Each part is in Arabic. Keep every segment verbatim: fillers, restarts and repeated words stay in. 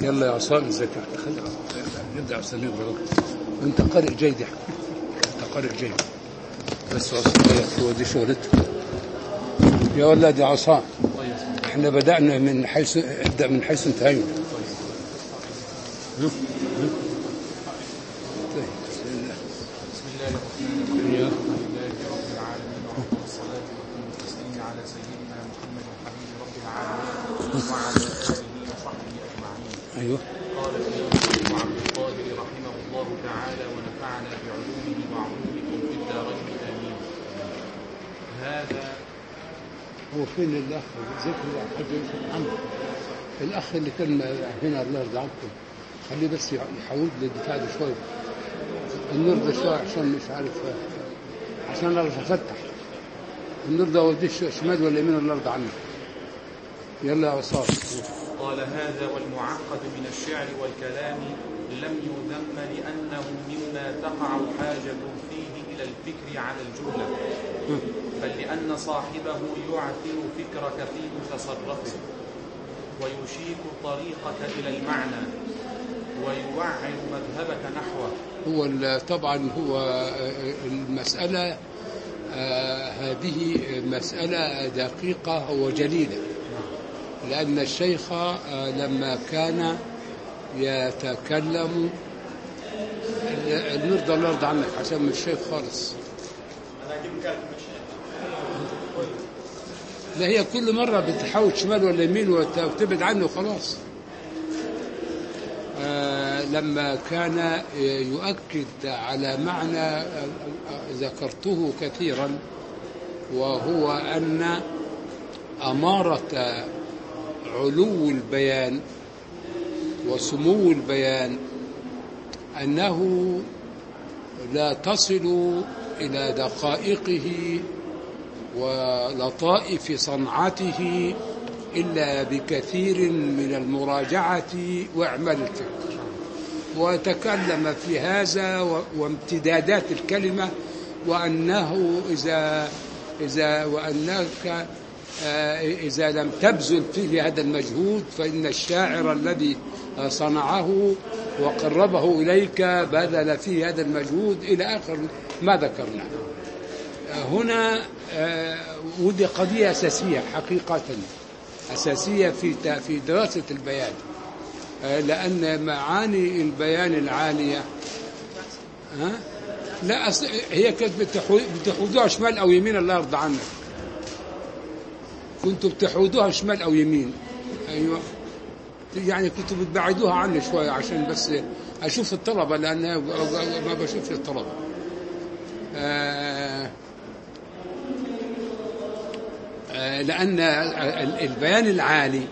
يلا يا عصام ازيك؟ نبدا عصام يقرا. انت قارئ جيد يا حبيبي، انت قارئ جيد، بس عصام هو دي شغلته يا ولد يا عصام. احنا بدانا من حيث ابدا من حيث انتهينا. طيب بسم الله. بسم الله الرحمن الرحيم. الحمد لله رب العالمين، وافضل الصلاه واتم التسليم على سيدنا محمد حبيب رب العالمين وعلى اله وصحبه اجمعين. ايوه. قال الشيخ عبد القادر رحمه الله تعالى ونفعنا بعلومه وعلومكم في الدارين امين. هذا هو فين الاخ ذكر حاج محمد الاخ اللي كان هنا الله يرضى عنكم، خليه بس يحاول للدفاع ده شويه، النور ده شويه عشان مش عارف، عشان اعرف افتح النور ده وديه شمال ولا يمين الله يرضى عنك. يلا يا عصام. قال هذا والمعقد من الشعر والكلام لم يذم لأنه مما تقع حاجة فيه إلى الفكر على الجملة، بل لأن صاحبه يعثر فكرك في تصرفه ويشيك طريقك إلى المعنى ويوعر مذهبك نحوه. هو طبعا هو المسألة آه هذه مسألة دقيقة وجليلة، لأن الشيخ آه لما كان يتكلم النور ده الله يرضى عنك عشان مش الشيخ خالص. لا هي كل مرة بتحاول شمال ولا يمين وتبعد عنه وخلاص. آه لما كان يؤكد على معنى ذكرته كثيرا، وهو أن أمارة علو البيان وسمو البيان أنه لا تصل إلى دقائقه ولطائف صنعته إلا بكثير من المراجعة وإعمال الفكر. وتكلم في هذا وامتدادات الكلمة، وأنه إذا إذا وأنك إذا لم تبذل فيه هذا المجهود فإن الشاعر الذي صنعه وقربه إليك بذل فيه هذا المجهود إلى آخر ما ذكرنا هنا. ودي قضية أساسية حقيقة، أساسية في في دراسة البيان، لأن معاني البيان العالية ها لا أص... هي كانت بتحودوها شمال أو يمين الله يرضى عنك، كنتوا بتحودوها شمال أو يمين. أيوة يعني كنتوا بتبعدوها عني شوية عشان بس أشوف الطلبة، لأن ما بشوف الطلبة. آه آه لأن البيان العالي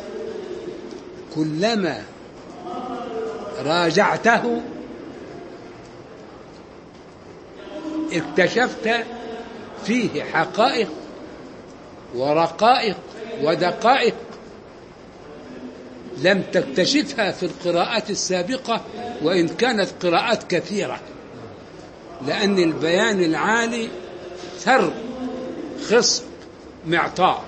كلما راجعته اكتشفت فيه حقائق ورقائق ودقائق لم تكتشفها في القراءات السابقة وإن كانت قراءات كثيرة، لأن البيان العالي ثر خصب معطاء،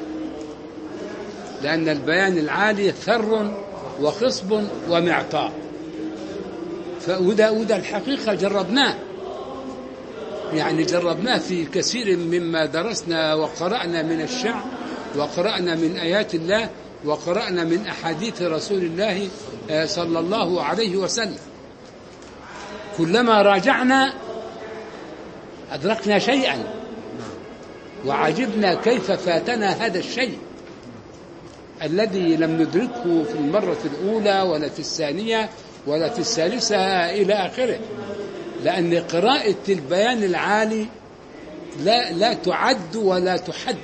لأن البيان العالي ثر وخصب ومعطاء. فوده وده الحقيقة جربناه، يعني جربناه في كثير مما درسنا وقرأنا من الشعر وقرأنا من آيات الله وقرأنا من أحاديث رسول الله صلى الله عليه وسلم. كلما راجعنا أدركنا شيئا وعجبنا كيف فاتنا هذا الشيء الذي لم ندركه في المرة الأولى ولا في الثانية ولا في الثالثة إلى آخره. لأن قراءة البيان العالي لا لا تعد ولا تحد،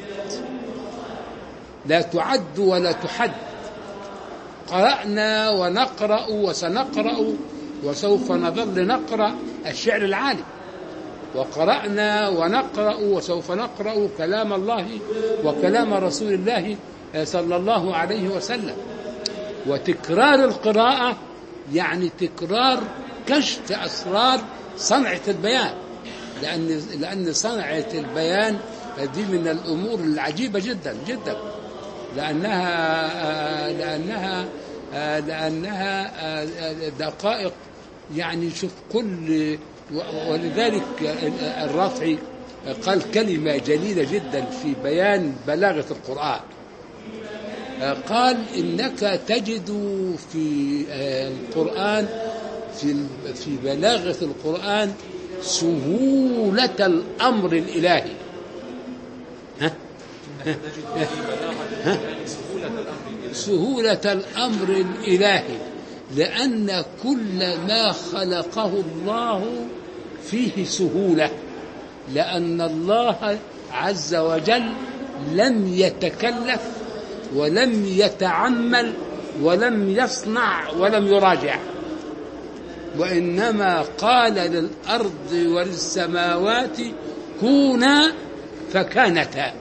لا تعد ولا تحد. قرأنا ونقرأ وسنقرأ وسوف نظل نقرأ الشعر العالي، وقرأنا ونقرأ وسوف نقرأ كلام الله وكلام رسول الله صلى الله عليه وسلم. وتكرار القراءة يعني تكرار كشف أسرار صنعة البيان، لأن لأن صنعة البيان دي من الأمور العجيبة جدا جدا، لأنها لأنها لأنها دقائق، يعني شوف كل، ولذلك الرافعي قال كلمة جليلة جدا في بيان بلاغة القرآن. قال إنك تجد في القرآن في في بلاغة القرآن سهولة الأمر الإلهي. ها؟ ها؟ سهولة الأمر الإلهي، لأن كل ما خلقه الله فيه سهولة، لأن الله عز وجل لم يتكلف ولم يتعمل ولم يصنع ولم يراجع، وإنما قال للأرض وللسماوات كونا فكانتا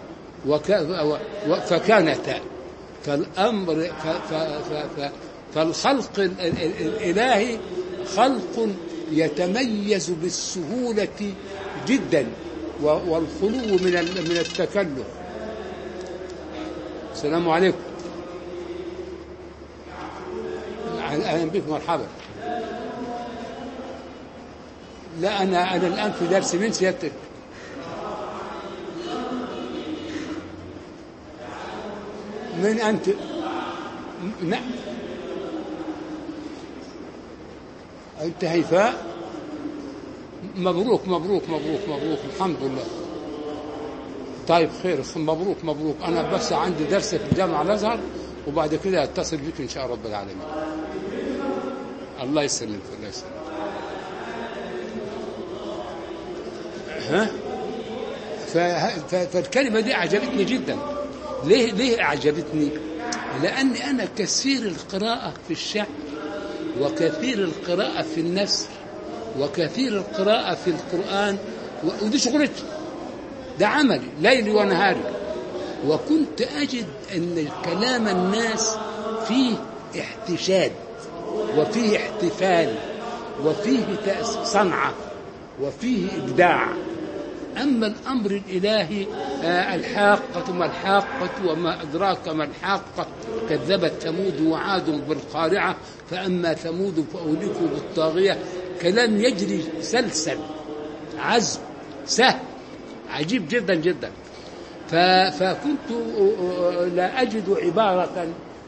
فكانتا. فالأمر فالخلق الإلهي خلق يتميز بالسهولة جدا والخلو من من التكلف. السلام عليكم، أهلا بك، مرحبا. لا أنا أنا الآن في درس. من سيادتك؟ من أنت؟ نعم، أنت هيفاء. مبروك مبروك مبروك مبروك، الحمد لله. طيب خير، مبروك مبروك. أنا بس عندي درس في الجامعة الأزهر، وبعد كده أتصل بك إن شاء رب العالمين. الله يسلمك، الله يسلمك. ها؟ فالكلمة دي أعجبتني جدا. ليه ليه أعجبتني؟ لأني أنا كثير القراءة في الشعر، وكثير القراءة في النثر، وكثير القراءة في القرآن، ودي شغلتي، ده عملي ليلي ونهاري. وكنت أجد أن كلام الناس فيه احتشاد، وفيه احتفال، وفيه صنعة، وفيه إبداع. أما الأمر الإلهي آه الحاقة ما الحاقة وما أدراك ما الحاقة، كذبت ثمود وعاد بالقارعة، فأما ثمود فأهلكوا بالطاغية. كلام يجري سلسل، عذب، سهل، عجيب جدا جدا. فكنت لا أجد عبارة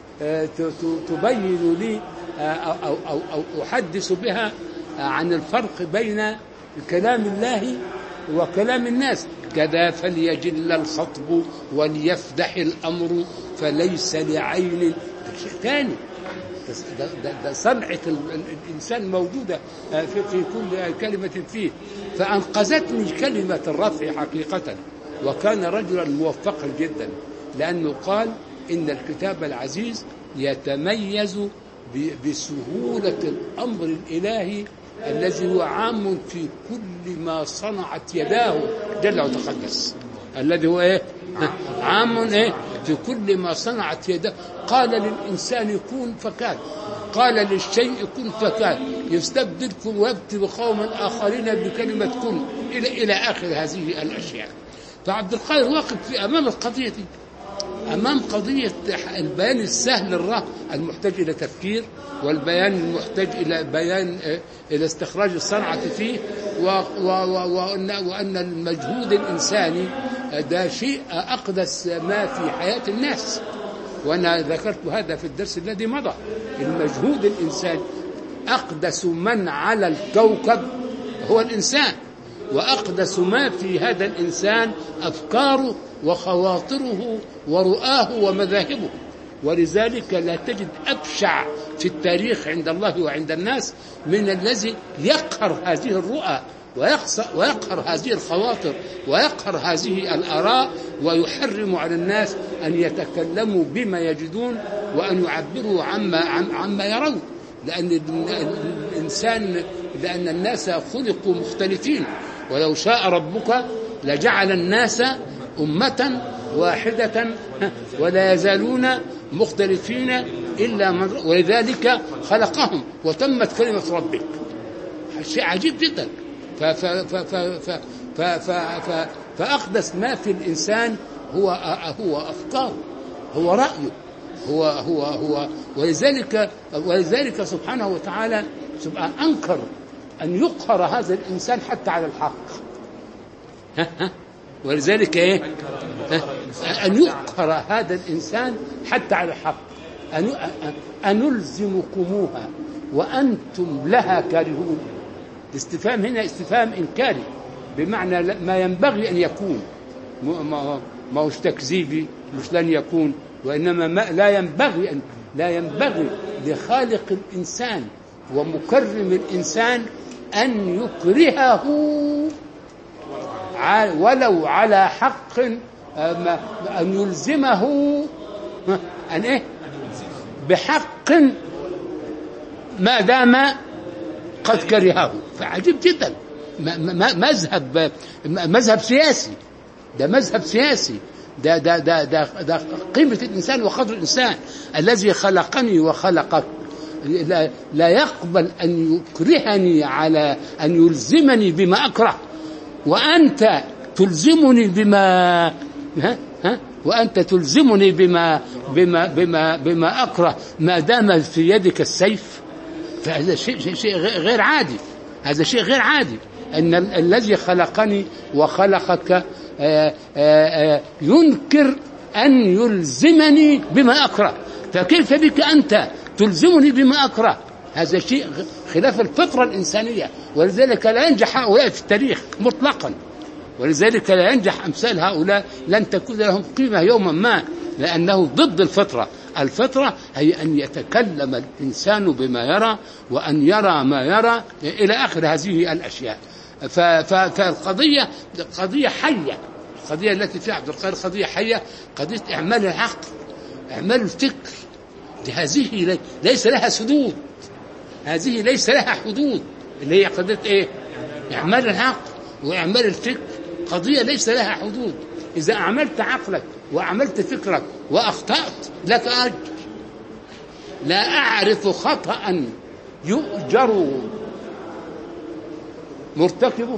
تبين لي أو, أو, أو أحدث بها عن الفرق بين كلام الله وكلام الناس. كذا فليجل الخطب وليفدح الأمر فليس لعين شيء ثاني. ده, ده, ده صنعة الإنسان موجودة في, في كل كلمة فيه. فأنقذتني كلمة الرفع حقيقة، وكان رجلا موفقا جدا، لأنه قال إن الكتاب العزيز يتميز بسهولة الأمر الإلهي الذي هو عام في كل ما صنعت يداه جل وتقدس، الذي هو إيه؟ عام إيه؟ في كل ما صنعت يداه. قال للإنسان كن فكان، قال للشيء كن فكان، يستبدلكم ويبتل قوما آخرين بكلمة كن، إلى إلى آخر هذه الأشياء. فعبد القادر واقف في أمام القضية دي، أمام قضية البيان السهل الراه المحتاج إلى تفكير، والبيان المحتاج إلى بيان إلى استخراج الصنعة فيه، وأن المجهود الإنساني ده شيء أقدس ما في حياة الناس. وأنا ذكرت هذا في الدرس الذي مضى. المجهود الإنساني أقدس من على الكوكب هو الإنسان، وأقدس ما في هذا الإنسان أفكاره وخواطره ورؤاه ومذاهبه. ولذلك لا تجد أبشع في التاريخ عند الله وعند الناس من الذي يقهر هذه الرؤى ويقهر هذه الخواطر ويقهر هذه الآراء، ويحرم على الناس أن يتكلموا بما يجدون وأن يعبروا عما, عما يرون. لأن الإنسان لأن الناس خلقوا مختلفين، ولو شاء ربك لجعل الناس أمة واحدة ولا يزالون مختلفين إلا من، ولذلك خلقهم وتمت كلمة ربك. شيء عجيب جدا. فأقدس ما في الإنسان هو هو أفكاره، هو رأيه، هو هو هو ولذلك ولذلك سبحانه وتعالى سبحانه أنكر أن يقهر هذا الإنسان حتى على الحق. ها ها ولذلك إيه؟ أن يقهر هذا الإنسان حتى على الحق، أن أنلزمكموها وأنتم لها كارهون. الاستفهام هنا استفهام إنكاري، بمعنى ما ينبغي أن يكون، ما هوش تكذيبي، مش لن يكون، وإنما ما لا ينبغي أن لا ينبغي لخالق الإنسان ومكرم الإنسان أن يكرهه ولو على حق، أن يلزمه أن إيه بحق ما دام قد كرهه. فعجيب جدا، مذهب مذهب سياسي، ده مذهب سياسي، ده ده ده ده, ده قيمة الإنسان وقدر الإنسان. الذي خلقني وخلقك لا, لا يقبل أن يكرهني على أن يلزمني بما أكره، وأنت تلزمني بما ها ها وأنت تلزمني بما بما بما بما أكره ما دام في يدك السيف. فهذا شيء شيء, شيء غير عادي، هذا شيء غير عادي، أن الذي خلقني وخلقك آآ آآ ينكر أن يلزمني بما أكره، فكيف بك أنت تلزمني بما أكره؟ هذا شيء خلاف الفطرة الإنسانية، ولذلك لا ينجح هؤلاء في التاريخ مطلقا، ولذلك لا ينجح أمثال هؤلاء، لن تكون لهم قيمة يوما ما، لأنه ضد الفطرة. الفطرة هي أن يتكلم الإنسان بما يرى وأن يرى ما يرى إلى آخر هذه الأشياء. فالقضية قضية حية، القضية التي فيها عبد القادر قضية حية، قضية إعمال العقل، إعمال الفكر. هذه ليس لها سدود، هذه ليس لها حدود، اللي هي قضية إيه؟ إعمال العقل وإعمال الفكر، قضية ليس لها حدود. إذا أعملت عقلك وأعملت فكرك وأخطأت لك أجر. لا أعرف خطأ يؤجر مرتكبه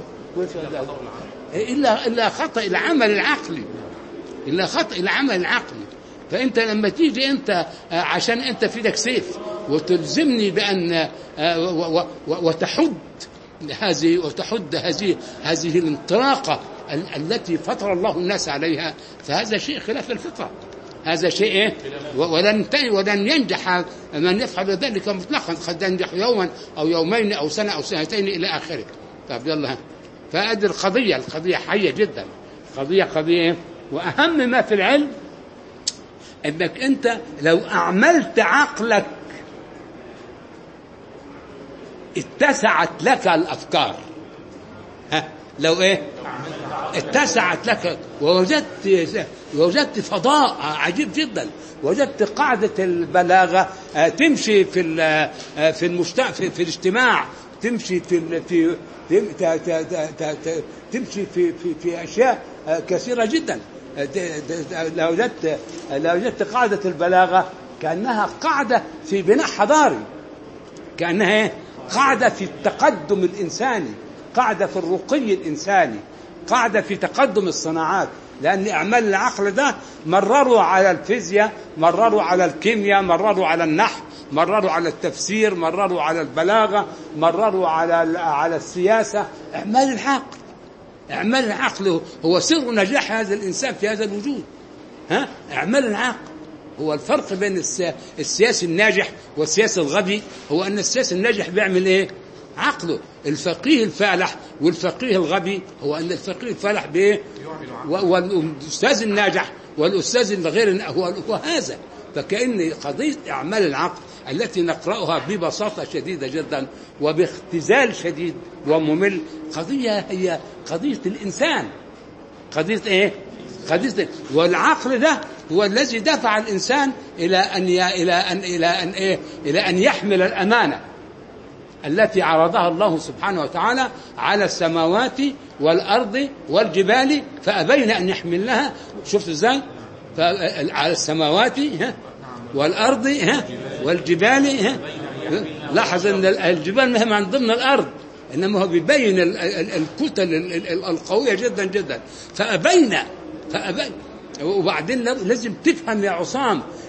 إلا إلا خطأ العمل العقلي، إلا خطأ العمل العقلي. فأنت لما تيجي أنت عشان أنت في يدك سيف وتلزمني بأن وتحد هذه وتحد هذه هذه الانطلاقة التي فطر الله الناس عليها، فهذا شيء خلاف الفطرة، هذا شيء إيه؟ ولن ولن ينجح من يفعل ذلك مطلقا، قد ينجح يوما أو يومين أو سنة أو سنتين إلى آخره. طب يلا، فهذه القضية القضية حية جدا، قضية قضية. وأهم ما في العلم أنك أنت لو أعملت عقلك اتسعت لك الأفكار. ها لو إيه اتسعت لك ووجدت وجدت فضاء عجيب جدا، وجدت قاعدة البلاغة تمشي في في المجتمع في, في الاجتماع، تمشي في في تمشي في في في أشياء كثيرة جدا. لو وجدت لو وجدت قاعدة البلاغة كأنها قاعدة في بناء حضاري، كأنها قاعدة في التقدم الإنساني، قاعدة في الرقي الإنساني، قاعدة في تقدم الصناعات. لأن أعمال العقل ده مرروا على الفيزياء، مرروا على الكيمياء، مرروا على النحو، مرروا على التفسير، مرروا على البلاغة، مرروا على على السياسة. أعمال العقل، أعمال العقل هو سر نجاح هذا الإنسان في هذا الوجود. ها أعمال العقل هو الفرق بين السياسي الناجح والسياسي الغبي، هو أن السياسي الناجح بيعمل إيه؟ عقله. الفقيه الفالح والفقيه الغبي هو أن الفقيه الفالح بإيه؟ والأستاذ الناجح والأستاذ الغير هو هذا. فكأن قضية أعمال العقل التي نقرأها ببساطة شديدة جدا وباختزال شديد وممل، قضية هي قضية الإنسان، قضية إيه؟ قضية. والعقل ده هو الذي دفع الإنسان إلى أن ي... إلى أن إلى أن إيه؟ إلى أن يحمل الأمانة التي عرضها الله سبحانه وتعالى على السماوات والأرض والجبال فأبين أن يحملنها. شفت إزاي؟ على السماوات والأرض والجبال. لاحظ أن الجبال ما هي من ضمن الأرض، إنما هو بيبين الكتل القوية جدا جدا. فأبين فأبين وبعدين لازم تفهم يا عصام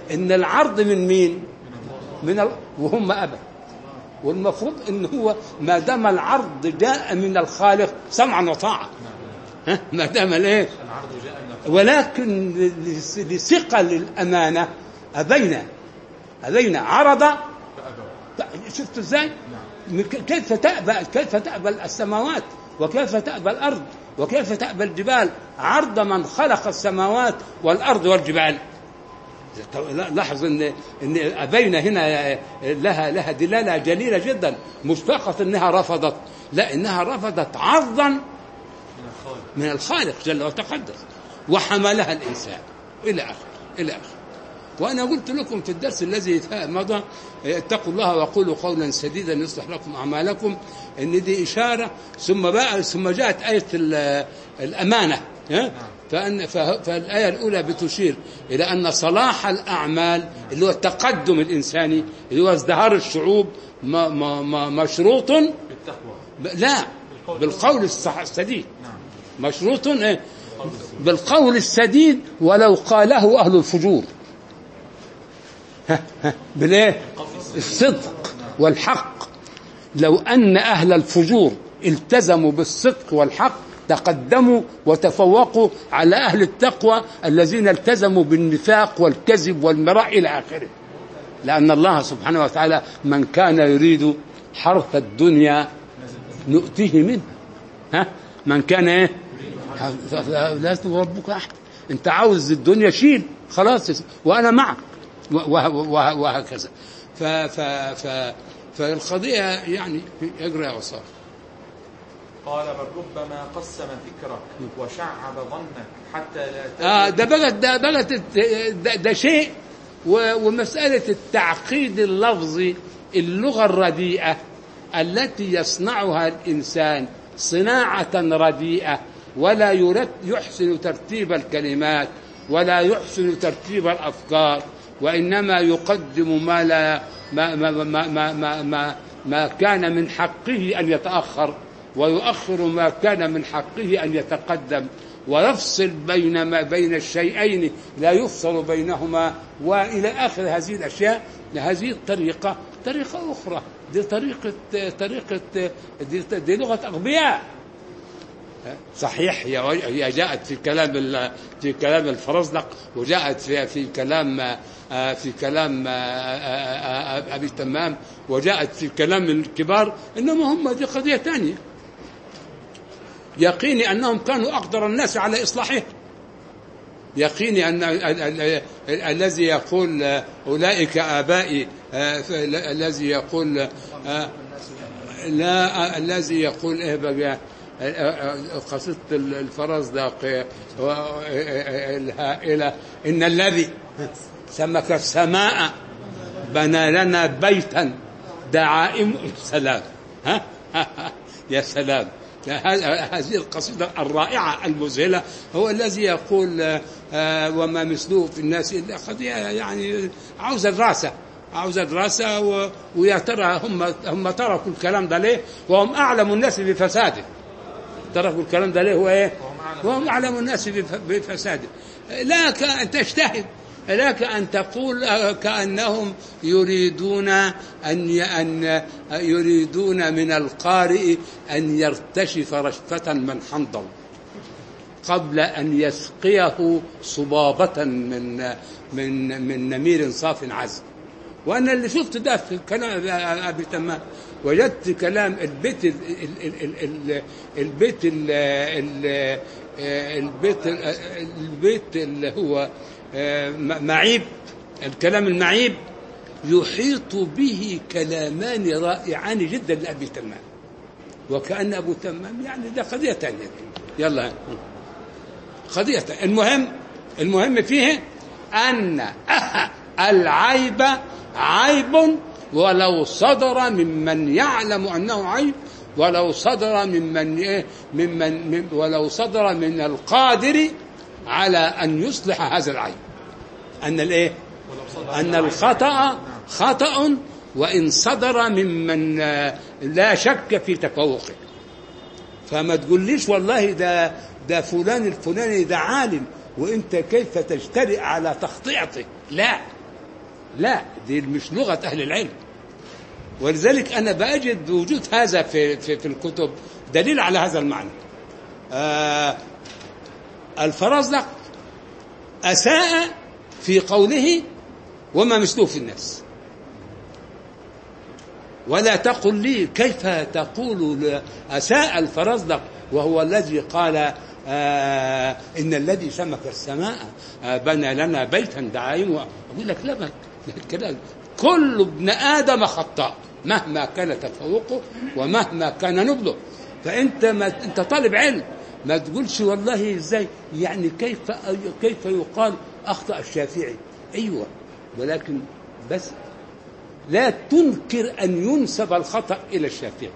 إن العرض من مين؟ من ال... وهم أبى. والمفروض إن هو ما دام العرض جاء من الخالق سمعا وطاعة، ها ما دام الايه ولكن لثقل الأمانة أبينا أبينا عرض. شفت ازاي؟ كيف تأبى كيف تأبى السماوات وكيف تأبى الأرض وكيف تأبى الجبال عرض من خلق السماوات والأرض والجبال. لاحظ ان ان أبينا هنا لها لها دلالة جليلة جدا، مش فقط انها رفضت، لا انها رفضت عرضا من الخالق جل وتقدس وحملها الإنسان إلى آخر إلى آخر. وأنا قلت لكم في الدرس الذي مضى اتقوا الله وقولوا قولا سديدا يصلح لكم أعمالكم، إن دي إشارة ثم بقى ثم جاءت آية الأمانة، فأن فالآية الأولى بتشير إلى أن صلاح الأعمال اللي هو التقدم الإنساني اللي هو ازدهار الشعوب ما ما ما مشروط بالتقوى، لا بالقول السديد، مشروط إيه؟ بالقول السديد ولو قاله أهل الفجور، بالايه؟ الصدق والحق. لو أن أهل الفجور التزموا بالصدق والحق تقدموا وتفوقوا على أهل التقوى الذين التزموا بالنفاق والكذب والمراء إلى آخره. لأن الله سبحانه وتعالى من كان يريد حرث الدنيا نؤتيه منه، ها من كان ايه لازم ربك أحد، أنت عاوز الدنيا شيل خلاص وأنا معك وهكذا. ف ف ف فالقضية يعني يجري يا وصار. قال بل ربما قسم فكرك وشعب ظنك حتى لا آه ده بقت ده بقت ده, ده شيء، ومسألة التعقيد اللفظي اللغة الرديئة التي يصنعها الإنسان صناعة رديئة ولا يحسن ترتيب الكلمات ولا يحسن ترتيب الأفكار، وإنما يقدم ما لا ما ما ما ما ما, ما, ما كان من حقه أن يتأخر ويؤخر ما كان من حقه أن يتقدم، ويفصل بين ما بين الشيئين لا يفصل بينهما، وإلى آخر هذه الأشياء. هذه الطريقة طريقة أخرى، دي طريقة طريقة دي, دي لغة أغبياء. صحيح هي جاءت في كلام في كلام الفرزدق، وجاءت في في كلام في كلام أبي تمام، وجاءت في كلام الكبار، إنما هم دي قضية ثانية. يقيني أنهم كانوا أقدر الناس على إصلاحه، يقيني أن الذي يقول أولئك آبائي، الذي يقول لا الذي يقول إيه بقى قصيدة الفرزدق الهائلة إن الذي سمك السماء بنى لنا بيتا دعائم السلام، ها يا سلام. هذه القصيدة الرائعة المذهلة هو الذي يقول وما مثله في الناس إلا قضية يعني عاوزة دراسة عاوزة دراسة ويا ترى هم هم تركوا الكلام ده ليه وهم أعلم الناس بفساده؟ تركوا الكلام ده ليه هو إيه؟ وهم أعلم الناس بفساده. لا أن تجتهد، لك أن تقول كأنهم يريدون أن أن يريدون من القارئ أن يرتشف رشفة من حنظل قبل أن يسقيه صبابة من من من نمير صاف عذب. وأنا اللي شفت ده في كلام أبي تمام، وجدت كلام البيت ال ال ال البيت ال البيت البيت اللي هو معيب، الكلام المعيب يحيط به كلامان رائعان جدا لأبي تمام، وكأن أبو تمام يعني ده قضية ثانية. يلا قضية تانية. المهم المهم فيه أن العيب عيب ولو صدر ممن يعلم أنه عيب، ولو صدر ممن إيه ممن ولو صدر من القادر على أن يصلح هذا العيب. أن الإيه أن الخطأ خطأ وإن صدر ممن لا شك في تفوقه. فما تقوليش والله ده ده فلان الفلاني ده عالم وانت كيف تجترئ على تخطئته. لا، لا، دي مش لغة أهل العلم. ولذلك أنا بأجد وجود هذا في, في, في الكتب دليل على هذا المعنى. آه الفرزدق أساء في قوله وما مثله في الناس. ولا تقل لي كيف تقول أساء الفرزدق وهو الذي قال آه إن الذي سمك السماء آه بنى لنا بيتا دعائم. أقول لك لا، كده كل ابن آدم خطاء مهما كان تفوقه ومهما كان نبله. فأنت ما أنت طالب علم، ما تقولش والله إزاي يعني كيف كيف يقال أخطأ الشافعي. أيوة، ولكن بس لا تنكر أن ينسب الخطأ إلى الشافعي،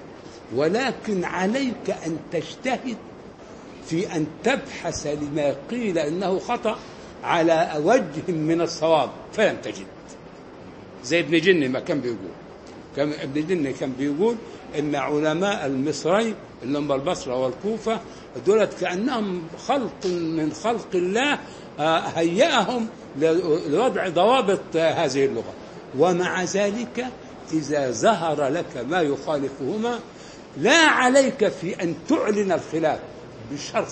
ولكن عليك أن تجتهد في أن تبحث لما قيل إنه خطأ على وجه من الصواب فلم تجد. زي ابن جني ما كان بيقول، كان ابن جني كان بيقول إن علماء المصري اللي هم البصرة والكوفة دولت كأنهم خلق من خلق الله هيئهم لوضع ضوابط هذه اللغة، ومع ذلك إذا ظهر لك ما يخالفهما لا عليك في أن تعلن الخلاف، بشرط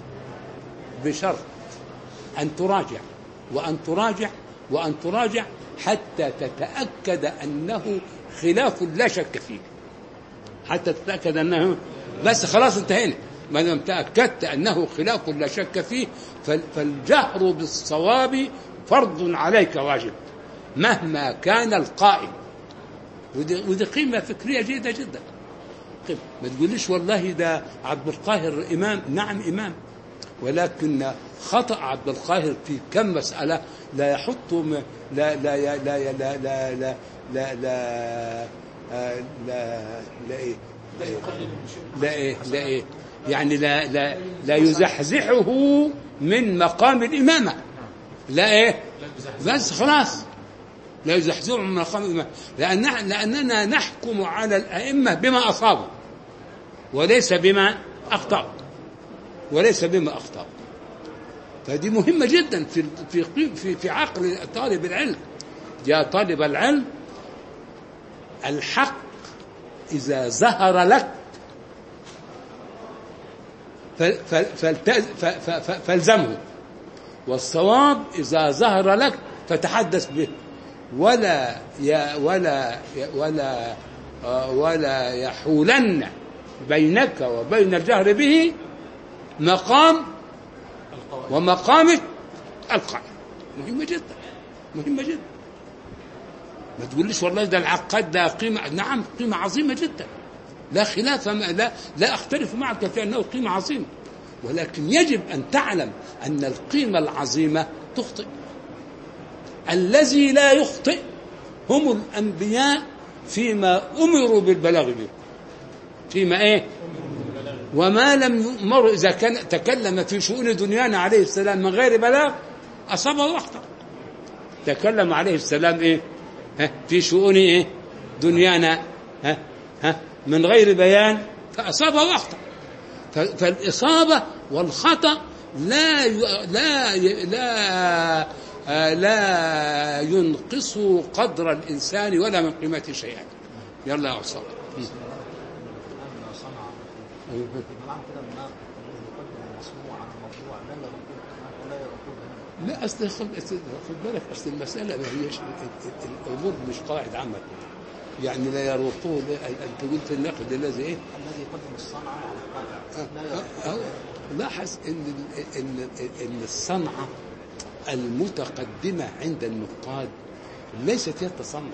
بشرط أن تراجع وأن تراجع وأن تراجع حتى تتأكد أنه خلاف لا شك فيه، حتى تتأكد أنه بس خلاص انتهينا. ما دام تأكدت أنه خلاف لا شك فيه فالجهر بالصواب فرض عليك واجب مهما كان القائل. ودي, ودي قيمة فكرية جيدة جدا. قيمة. ما تقوليش والله ده عبد القاهر إمام. نعم إمام، ولكن خطأ عبد القاهر في كم مسألة لا يحط لا لا لا لا لا لا لا لا لا لا لا إيه لا إيه لا إيه يعني لا لا لا يزحزحه من مقام الإمامة. لا إيه بس خلاص لا يزحزحه من مقام الإمامة، لأن لأننا نحكم على الأئمة بما أصابوا وليس بما أخطأوا وليس بما أخطأوا. فدي مهمة جدا في في في في عقل طالب العلم. يا طالب العلم، الحق إذا ظهر لك فالزمه، والصواب إذا ظهر لك فتحدث به، ولا يا ولا ولا ولا يحولن بينك وبين الجهر به مقام ومقامك القائم. مهمة جدا، مهمة جدا. ما تقوليش والله ده العقاد ده قيمة. نعم قيمة عظيمة جدا، لا خلاف، لا لا أختلف معك في أنه قيمة عظيمة، ولكن يجب أن تعلم أن القيمة العظيمة تخطئ. الذي لا يخطئ هم الأنبياء فيما أمروا بالبلاغ به. فيما إيه؟ وما لم يؤمروا. إذا كان تكلم في شؤون دنيانا عليه السلام من غير بلاغ أصابه واخطأ. تكلم عليه السلام إيه؟ ها في شؤون إيه؟ دنيانا ها ها من غير بيان فأصابه واخطأ. فالإصابة والخطأ لا لا لا لا ينقص قدر الإنسان ولا من قيمته شيئا. يلا يا أستاذ. لا أصل خد بالك، أصل المسألة ما هيش الأمور مش قواعد عامة يعني لا يروقوه. أنت قلت النقد الذي إيه؟ الذي يقدم الصنعة على القدر. لاحظ إن إن إن الصنعة المتقدمة عند النقاد ليست هي التصنع،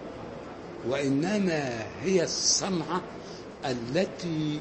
وإنما هي الصنعة التي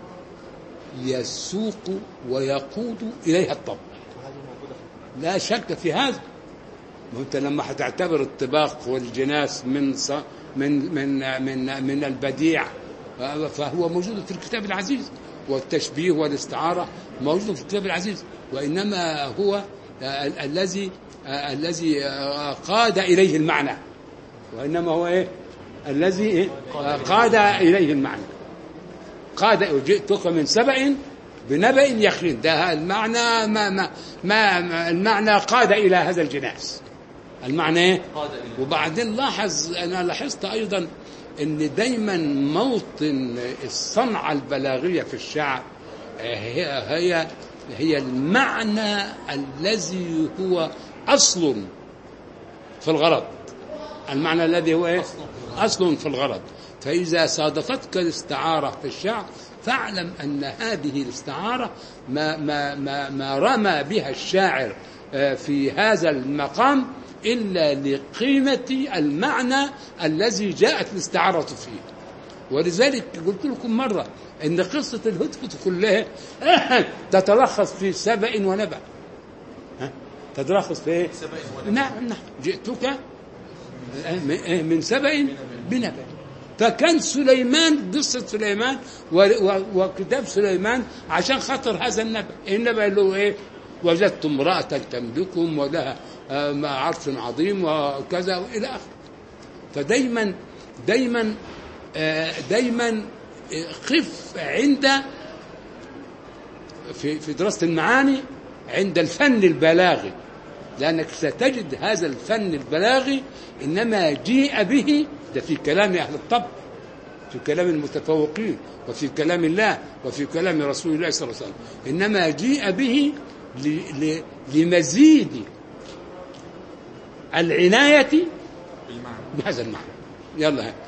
يسوق ويقود إليها الطبع. لا شك في هذا. وانت لما هتعتبر الطباق والجناس من من من من من البديع فهو موجود في الكتاب العزيز، والتشبيه والاستعارة موجود في الكتاب العزيز، وإنما هو الذي الذي قاد إليه المعنى، وإنما هو إيه الذي قاد إليه المعنى. قاد جئتك من سبأ بنبأ يقين، ده المعنى ما ما ما المعنى قاد إلى هذا الجناس. المعنى ايه؟ وبعدين لاحظ، انا لاحظت ايضا ان دايما موطن الصنعة البلاغية في الشعر هي هي هي المعنى الذي هو اصل في الغرض، المعنى الذي هو ايه؟ اصل في الغرض. فاذا صادفتك الاستعارة في الشعر فاعلم ان هذه الاستعارة ما ما ما, ما رمى بها الشاعر في هذا المقام إلا لقيمة المعنى الذي جاءت الاستعارة فيه. ولذلك قلت لكم مرة إن قصة الهدهد كلها تتلخص في سبأ ونبأ. تتلخص في إيه؟ نعم نعم جئتك من سبأ بنبأ. فكان سليمان، قصة سليمان وكتاب سليمان عشان خاطر هذا النبأ. النبأ اللي هو إيه؟ وجدت امرأة تملكهم ولها عرش عظيم وكذا وإلى آخره. فدايما دايما دايما خف عند في في دراسة المعاني عند الفن البلاغي، لأنك ستجد هذا الفن البلاغي إنما جيء به، ده في كلام أهل الطب، في كلام المتفوقين، وفي كلام الله، وفي كلام رسول الله صلى الله عليه وسلم، إنما جيء به لمزيد العناية بهذا المعنى. يلا ها.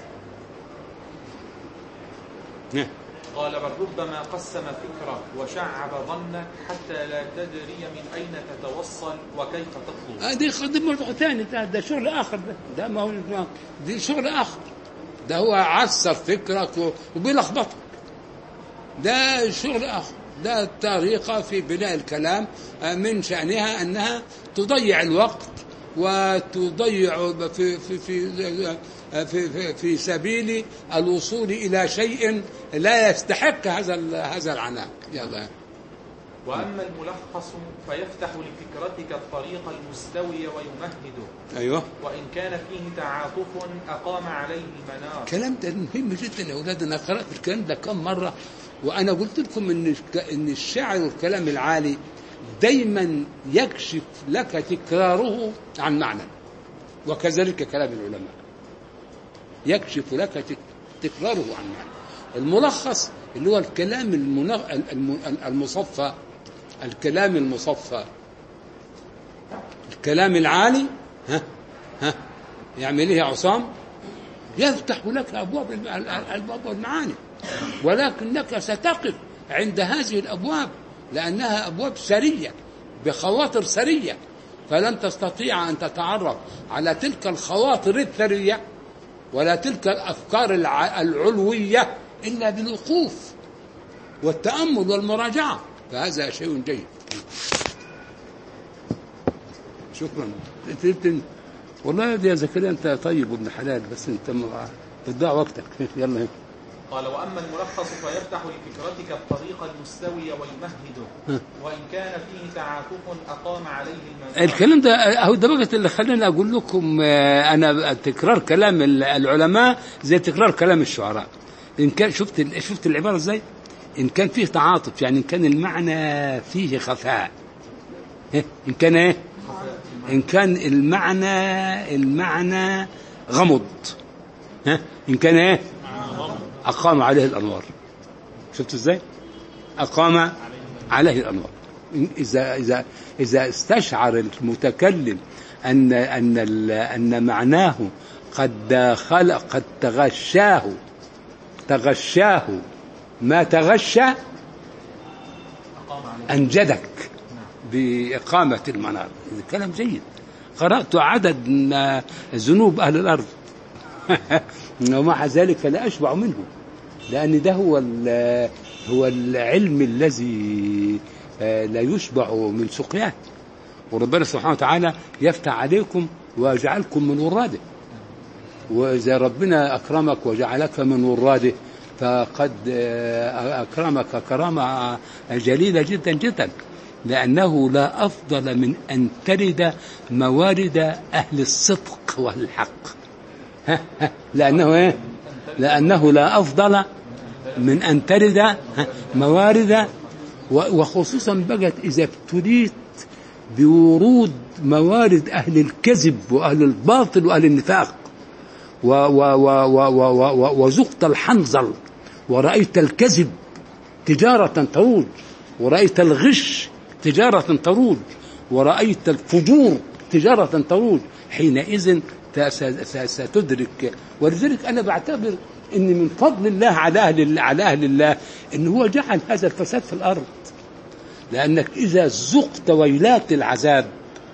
قال بل ربما قسم فكرة وشعب ظنك حتى لا تدري من أين تتوصل وكيف تطلب. هذه خدمة موضوع ثاني، ده, ده شغل آخر، ده, ده ما هو دي شغل آخر، ده هو عصر فكرك وبيلخبطك، ده شغل آخر. ده طريقة في بناء الكلام من شأنها أنها تضيع الوقت وتضيع في في في في, في, في سبيل الوصول إلى شيء لا يستحق هذا هذا العناء. يلا. وأما الملخص فيفتح لفكرتك الطريق المستوي ويمهده. أيوه. وإن كان فيه تعاطف أقام عليه المنار. الكلام ده مهم جدا يا أولاد. أنا قرأت الكلام ده كم مرة، وأنا قلت لكم إن إن الشعر والكلام العالي دايما يكشف لك تكراره عن معنى، وكذلك كلام العلماء يكشف لك تكراره عن معنى. الملخص اللي هو الكلام المصفى، الكلام المصفى، الكلام العالي، ها ها يعمل ايه يا عصام؟ يفتح لك ابواب الابواب والمعاني، ولكنك ستقف عند هذه الابواب لانها ابواب سريه بخواطر سريه، فلن تستطيع ان تتعرف على تلك الخواطر الثريه ولا تلك الافكار العلويه إلا بالوقوف والتأمل والمراجعة، فهذا شيء جيد. شكرا. والله يا زكريا أنت طيب وابن حلال، بس أنت بتضيع وقتك. يلا. قال وأما الملخص فيفتح لفكرتك الطريق المستوي ويمهده، وإن كان فيه تعاطف أقام عليه المنار. الكلام ده أهو ده بقى اللي خلاني أقول لكم أنا تكرار كلام العلماء زي تكرار كلام الشعراء. إن كان شفت شفت العبارة إزاي؟ إن كان فيه تعاطف، يعني إن كان المعنى فيه خفاء، إن كان إيه؟ إن كان المعنى المعنى غمض، ها؟ إن كان إيه؟ أقام عليه الأنوار. شفت إزاي؟ أقام عليه الأنوار. إذا إذا إذا استشعر المتكلم أن أن أن معناه قد خلق قد تغشاه تغشاه ما تغشى أنجدك بإقامة المنار. كلام جيد. قرأت عدد ذنوب أهل الأرض ومع ذلك لا أشبع منه، لأن ده هو هو العلم الذي لا يشبع من سقياه، وربنا سبحانه وتعالى يفتح عليكم ويجعلكم من وراده. وإذا ربنا أكرمك وجعلك من وراده فقد أكرمك كرامة جليلة جدا جدا، لأنه لا أفضل من أن ترد موارد أهل الصدق والحق. ها ها لأنه إيه؟ لأنه لا أفضل من أن ترد موارد، وخصوصا بقت إذا ابتليت بورود موارد أهل الكذب وأهل الباطل وأهل النفاق، وذقت الحنظل ورأيت الكذب تجارة تروج، ورأيت الغش تجارة تروج، ورأيت الفجور تجارة تروج، حينئذ ستدرك. ولذلك أنا بعتبر إن من فضل الله على أهل على أهل الله إن هو جعل هذا الفساد في الأرض، لأنك إذا ذقت ويلات العذاب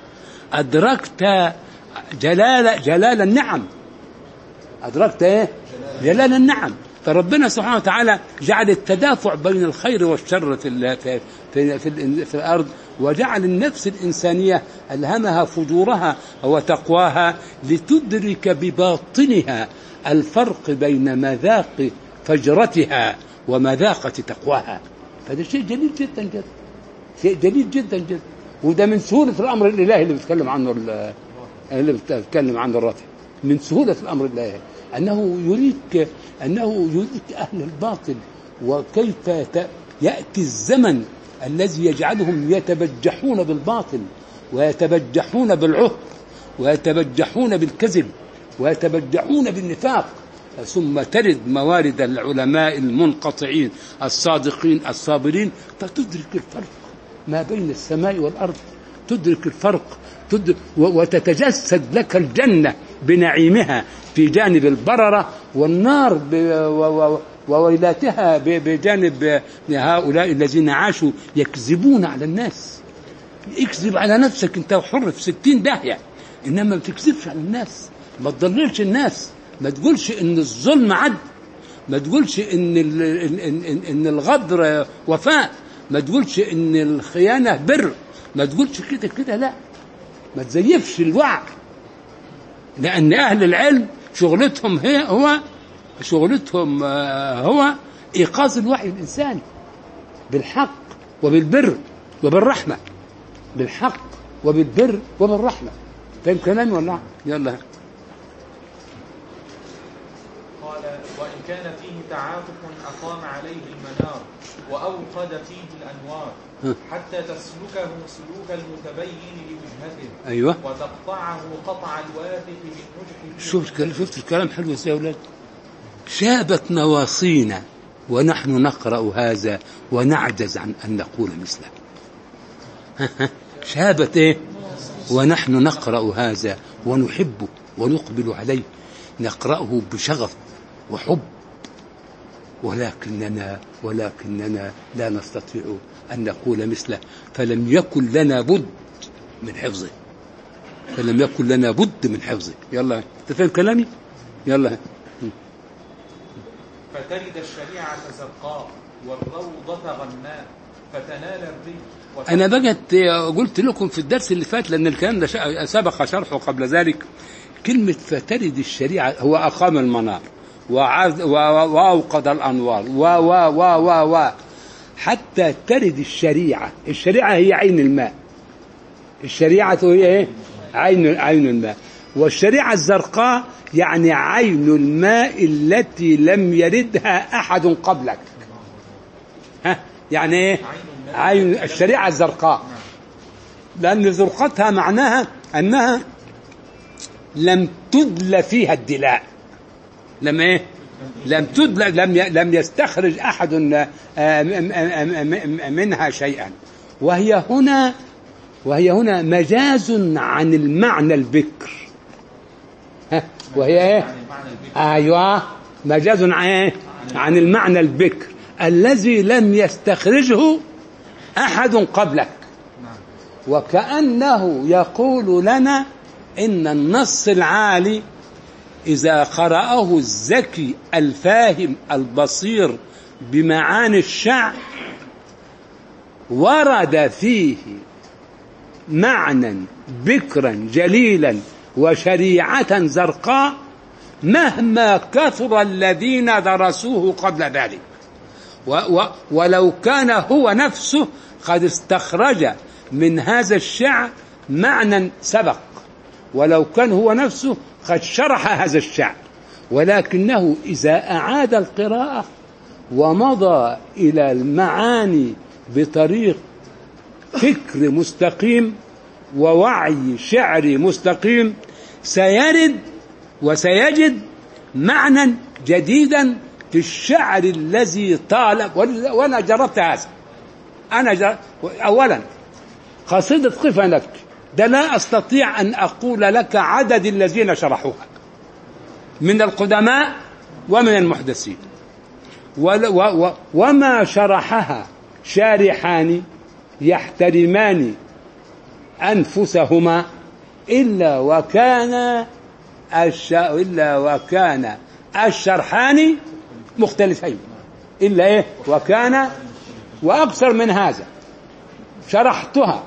أدركت جلال جلال النعم، أدركت إيه؟ جلال النعم. فربنا سبحانه وتعالى جعل التدافع بين الخير والشر في في في, في, في الأرض، وجعل النفس الإنسانية ألهمها فجورها وتقواها لتدرك بباطنها الفرق بين مذاق فجرتها ومذاقة تقواها. فهذا شيء جليل جدا جدا، شيء جليل جدا جدا، وده من سهولة الأمر الإلهي اللي بيتكلم عنه اللي بيتكلم عنه الرافع، من سهولة الأمر الإلهي أنه يريد أنه يريد أهل الباطل، وكيف يأتي الزمن الذي يجعلهم يتبجحون بالباطل ويتبجحون بالعهد ويتبجحون بالكذب ويتبجحون بالنفاق، ثم ترد موارد العلماء المنقطعين الصادقين الصابرين فتدرك الفرق ما بين السماء والأرض، تدرك الفرق، تدرك وتتجسد لك الجنة بنعيمها في جانب البررة، والنار وويلاتها بجانب هؤلاء الذين عاشوا يكذبون على الناس. اكذب على نفسك، انت حر في ستين داهية، انما ما تكذبش على الناس، ما تضللش الناس، ما تقولش ان الظلم عدل، ما تقولش ان ان الغدر وفاء، ما تقولش ان الخيانة بر، ما تقولش كده كده، لا، ما تزيفش الوعي، لأن أهل العلم شغلتهم هي هو شغلتهم هو إيقاظ الوعي الإنساني بالحق وبالبر وبالرحمة، بالحق وبالبر وبالرحمة. فاهم كلامي ولا؟ يلا. قال: وإن كان فيه تعاطف أقام عليه المنار وأوقد فيه الأنوار حتى تسلكه سلوك المتبين لوجهته، أيوة، وتقطعه قطع الواثق بالنجح. شفت شفت الكلام حلو يا أولاد؟ شابت نواصينا ونحن نقرأ هذا ونعجز عن أن نقول مثله. شابت إيه؟ ونحن نقرأ هذا ونحبه ونقبل عليه، نقرأه بشغف وحب، ولكننا ولكننا لا نستطيع أن نقول مثله، فلم يكن لنا بد من حفظه، فلم يكن لنا بد من حفظه. يلا، تفهم كلامي؟ يلا. فترد الشريعة زرقاء والروضة غناء فتنال الريح. أنا بقت قلت لكم في الدرس اللي فات، لأن الكلام ده سبق شرحه قبل ذلك، كلمة فترد الشريعة هو أقام المنار وأوقد الأنوار و و و و و حتى ترد الشريعة. الشريعة هي عين الماء، الشريعة هي إيه؟ عين عين الماء. والشريعة الزرقاء يعني عين الماء التي لم يردها أحد قبلك. ها يعني إيه؟ عين الشريعة الزرقاء، لأن زرقتها معناها أنها لم تدل فيها الدلاء، لم إيه؟ لم تدل، لم لم يستخرج أحد منها شيئا. وهي هنا وهي هنا مجاز عن المعنى البكر. ها وهي إيه؟ أيوة، مجاز عن إيه؟ عن المعنى البكر الذي لم يستخرجه أحد قبلك. وكأنه يقول لنا إن النص العالي إذا قرأه الذكي الفاهم البصير بمعاني الشعر ورد فيه معنى بكرا جليلا وشريعة زرقاء مهما كثر الذين درسوه قبل ذلك، و و ولو كان هو نفسه قد استخرج من هذا الشعر معنى سبق، ولو كان هو نفسه قد شرح هذا الشعر، ولكنه إذا أعاد القراءة ومضى إلى المعاني بطريق فكر مستقيم ووعي شعري مستقيم سيرد وسيجد معنى جديدا في الشعر الذي طال. وأنا جربت هذا. أنا جربت. أولا قصيدة قف نبكي ده لا أستطيع أن أقول لك عدد الذين شرحوها من القدماء ومن المحدثين، وما شرحها شارحان يحترمان أنفسهما إلا وكان الش... إلا وكان الشرحان مختلفين، إلا إيه وكان. وأكثر من هذا شرحتها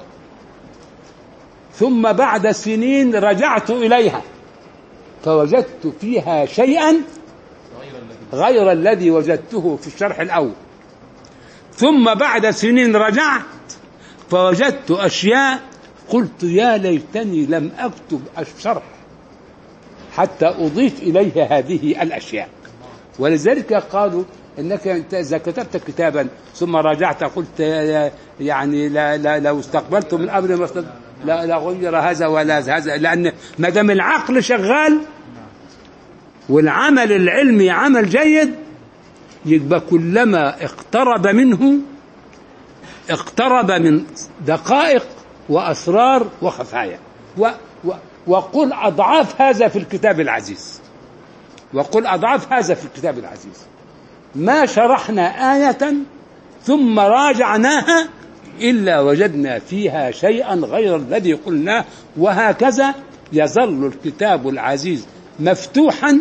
ثم بعد سنين رجعت إليها فوجدت فيها شيئا غير الذي وجدته في الشرح الأول، ثم بعد سنين رجعت فوجدت أشياء قلت يا ليتني لم أكتب الشرح حتى أضيف إليه هذه الأشياء. ولذلك قالوا إنك إذا كتبت كتابا ثم راجعت قلت يعني لا لا لو استقبلت من أمر ما لا لا غير هذا ولا هذا، لأن ما دام العقل شغال والعمل العلمي عمل جيد يبقى كلما اقترب منه اقترب من دقائق وأسرار وخفايا. و و وقل أضعاف هذا في الكتاب العزيز، وقل أضعاف هذا في الكتاب العزيز. ما شرحنا آية ثم راجعناها إلا وجدنا فيها شيئا غير الذي قلناه، وهكذا يظل الكتاب العزيز مفتوحا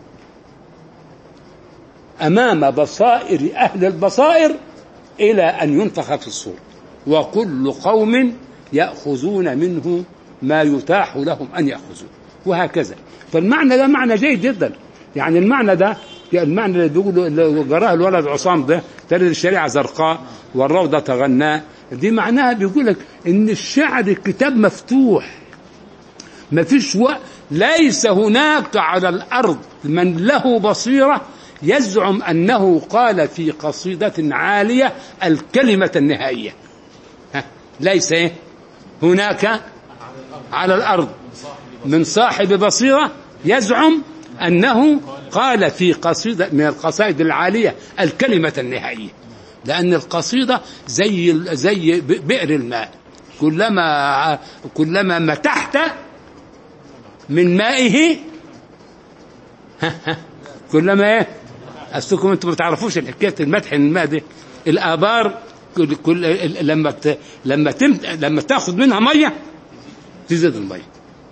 أمام بصائر أهل البصائر إلى أن ينفخ في الصور، وكل قوم يأخذون منه ما يتاح لهم أن يأخذوه، وهكذا. فالمعنى ده معنى جيد جدا. يعني المعنى ده المعنى اللي بيقولوا اللي جراه الولد عصام ده ترد الشريعة زرقاء والروضة تغناه، دي معناها بيقول لك إن الشعر الكتاب مفتوح، ما فيش وقت. ليس هناك على الأرض من له بصيرة يزعم أنه قال في قصيدة عالية الكلمة النهائية. ليس هناك على الأرض من صاحب بصيرة يزعم أنه قال في قصيدة من القصائد العالية الكلمة النهائية، لأن القصيدة زي زي بئر الماء، كلما كلما متحت من مائه كلما ايه أستكم أنتم ما تعرفوش الحكاية المدح الماء دي. الآبار كل كل لما ت... لما تم... لما تاخذ منها مية تزيد المية.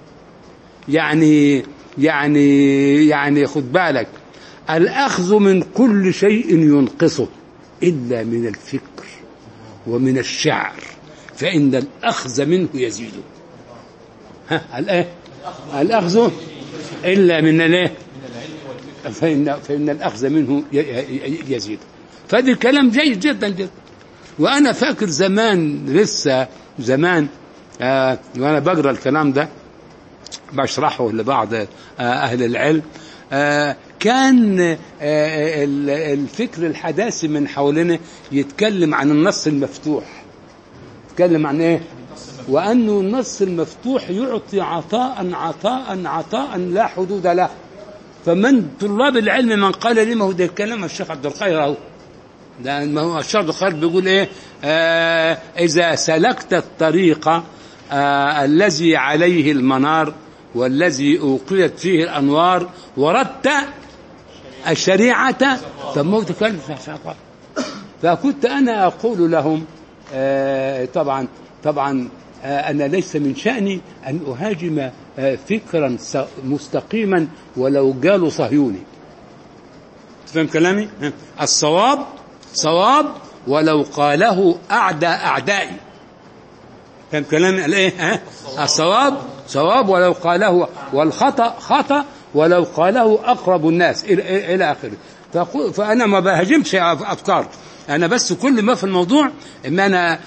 يعني يعني يعني خد بالك، الأخذ من كل شيء ينقصه إلا من الفكر ومن الشعر، فإن الأخذ منه يزيده. ها الآية الأخذ إلا من الايه فإن, فإن الأخذ منه يزيد. فهذا الكلام جيد جدا جدا. وأنا فاكر زمان لسه زمان آه وأنا بقرأ الكلام ده بشرحه لبعض آه أهل العلم، آه كان آه الفكر الحداثي من حولنا يتكلم عن النص المفتوح، يتكلم عن إيه؟ وأنه النص المفتوح يعطي عطاء عطاء عطاء لا حدود له. فمن طلاب العلم من قال لي ما هو ده الكلام الشيخ عبد الخير اهو، ده ما هو الشيخ عبد الخير بيقول ايه آه اذا سلكت الطريق آه الذي عليه المنار والذي اوقدت فيه الانوار وردت الشريعه فما تكلم. فكنت انا اقول لهم آه طبعا طبعا أنا ليس من شأني أن أهاجم فكرا مستقيما ولو قالوا صهيوني. تفهم كلامي؟ الصواب صواب ولو قاله أعدى أعدائي. فهم كلامي؟ الإيه؟ الصواب صواب ولو قاله، والخطأ خطأ ولو قاله أقرب الناس إلى آخره. فأنا ما بهاجمش أفكار، أنا بس كل ما في الموضوع إن أنا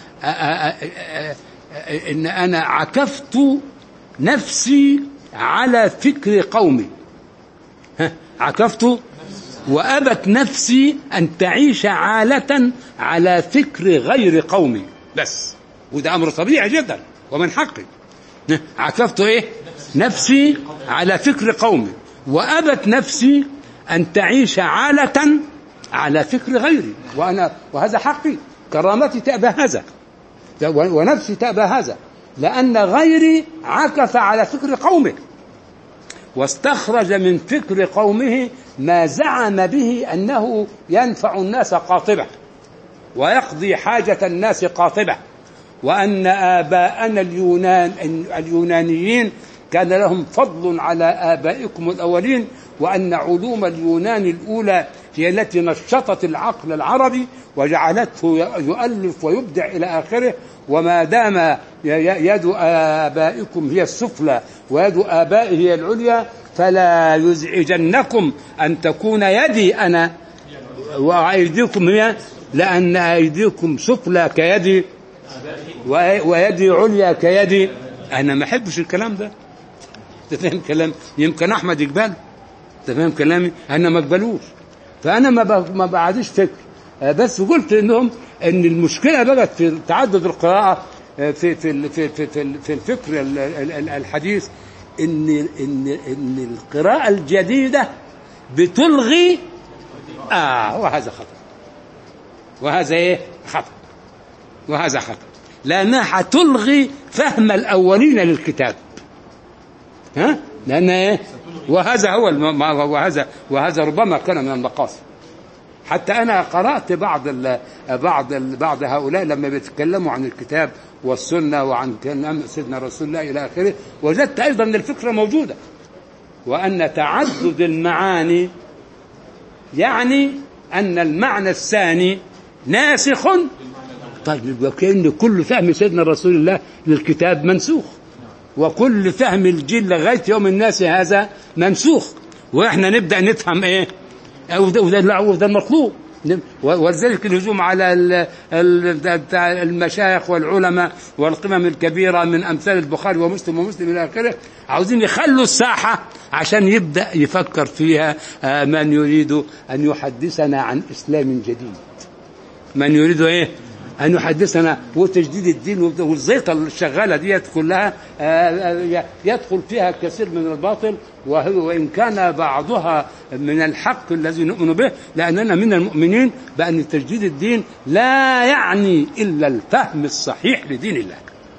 إن أنا عكفت نفسي على فكر قومي، عكفت وأبت نفسي أن تعيش عالة على فكر غير قومي بس، وده أمر طبيعي جدا ومن حقي. عكفت إيه؟ نفسي على فكر قومي، وأبت نفسي أن تعيش عالة على فكر غيري، وأنا وهذا حقي، كرامتي تأبى هذا، ونفسي تأبى هذا، لأن غيري عكف على فكر قومه واستخرج من فكر قومه ما زعم به أنه ينفع الناس قاطبة ويقضي حاجة الناس قاطبة، وأن آباءنا اليونان اليونانيين كان لهم فضل على آبائكم الأولين، وأن علوم اليونان الأولى هي التي نشطت العقل العربي وجعلته يؤلف ويبدع إلى آخره. وما دام يد آبائكم هي السفلى ويد آبائه هي العليا فلا يزعجنكم أن تكون يدي أنا وأيديكم هي، لأن أيديكم سفلى كيدي ويدي عليا كيدي. أنا ما أحبش الكلام ده، تفهم كلام؟ يمكن أحمد يقبل، تفهم كلامي؟ أنا ما أقبلوش، فأنا ما بعدش فكر، بس قلت إنهم إن المشكلة بقت في تعدد القراءة في في في في في, في الفكر الحديث، إن إن إن القراءة الجديدة بتلغي آه وهذا خطأ، وهذا إيه خطأ، وهذا خطأ، لأنها حتلغي فهم الأولين للكتاب، ها؟ لأن إيه؟ وهذا هو الم... وهذا وهذا ربما كان من المقاصد. حتى أنا قرأت بعض ال... بعض ال... بعض هؤلاء لما بيتكلموا عن الكتاب والسنة وعن كلام سيدنا رسول الله إلى آخره، وجدت أيضا الفكرة موجودة، وأن تعدد المعاني يعني أن المعنى الثاني ناسخ. طيب وكأن كل فهم سيدنا رسول الله للكتاب منسوخ، وكل فهم الجيل لغاية يوم الناس هذا منسوخ، وإحنا نبدأ نفهم إيه؟ وده المطلوب. ولذلك الهجوم على المشايخ والعلماء والقمم الكبيرة من أمثال البخاري ومسلم ومسلم إلى آخره، عاوزين يخلوا الساحة عشان يبدأ يفكر فيها من يريد أن يحدثنا عن إسلام جديد، من يريد إيه؟ أن يحدثنا وتجديد الدين والزيطة الشغالة ديت كلها يدخل فيها كثير من الباطل، وإن كان بعضها من الحق الذي نؤمن به، لأننا من المؤمنين بأن تجديد الدين لا يعني إلا الفهم الصحيح لدين الله.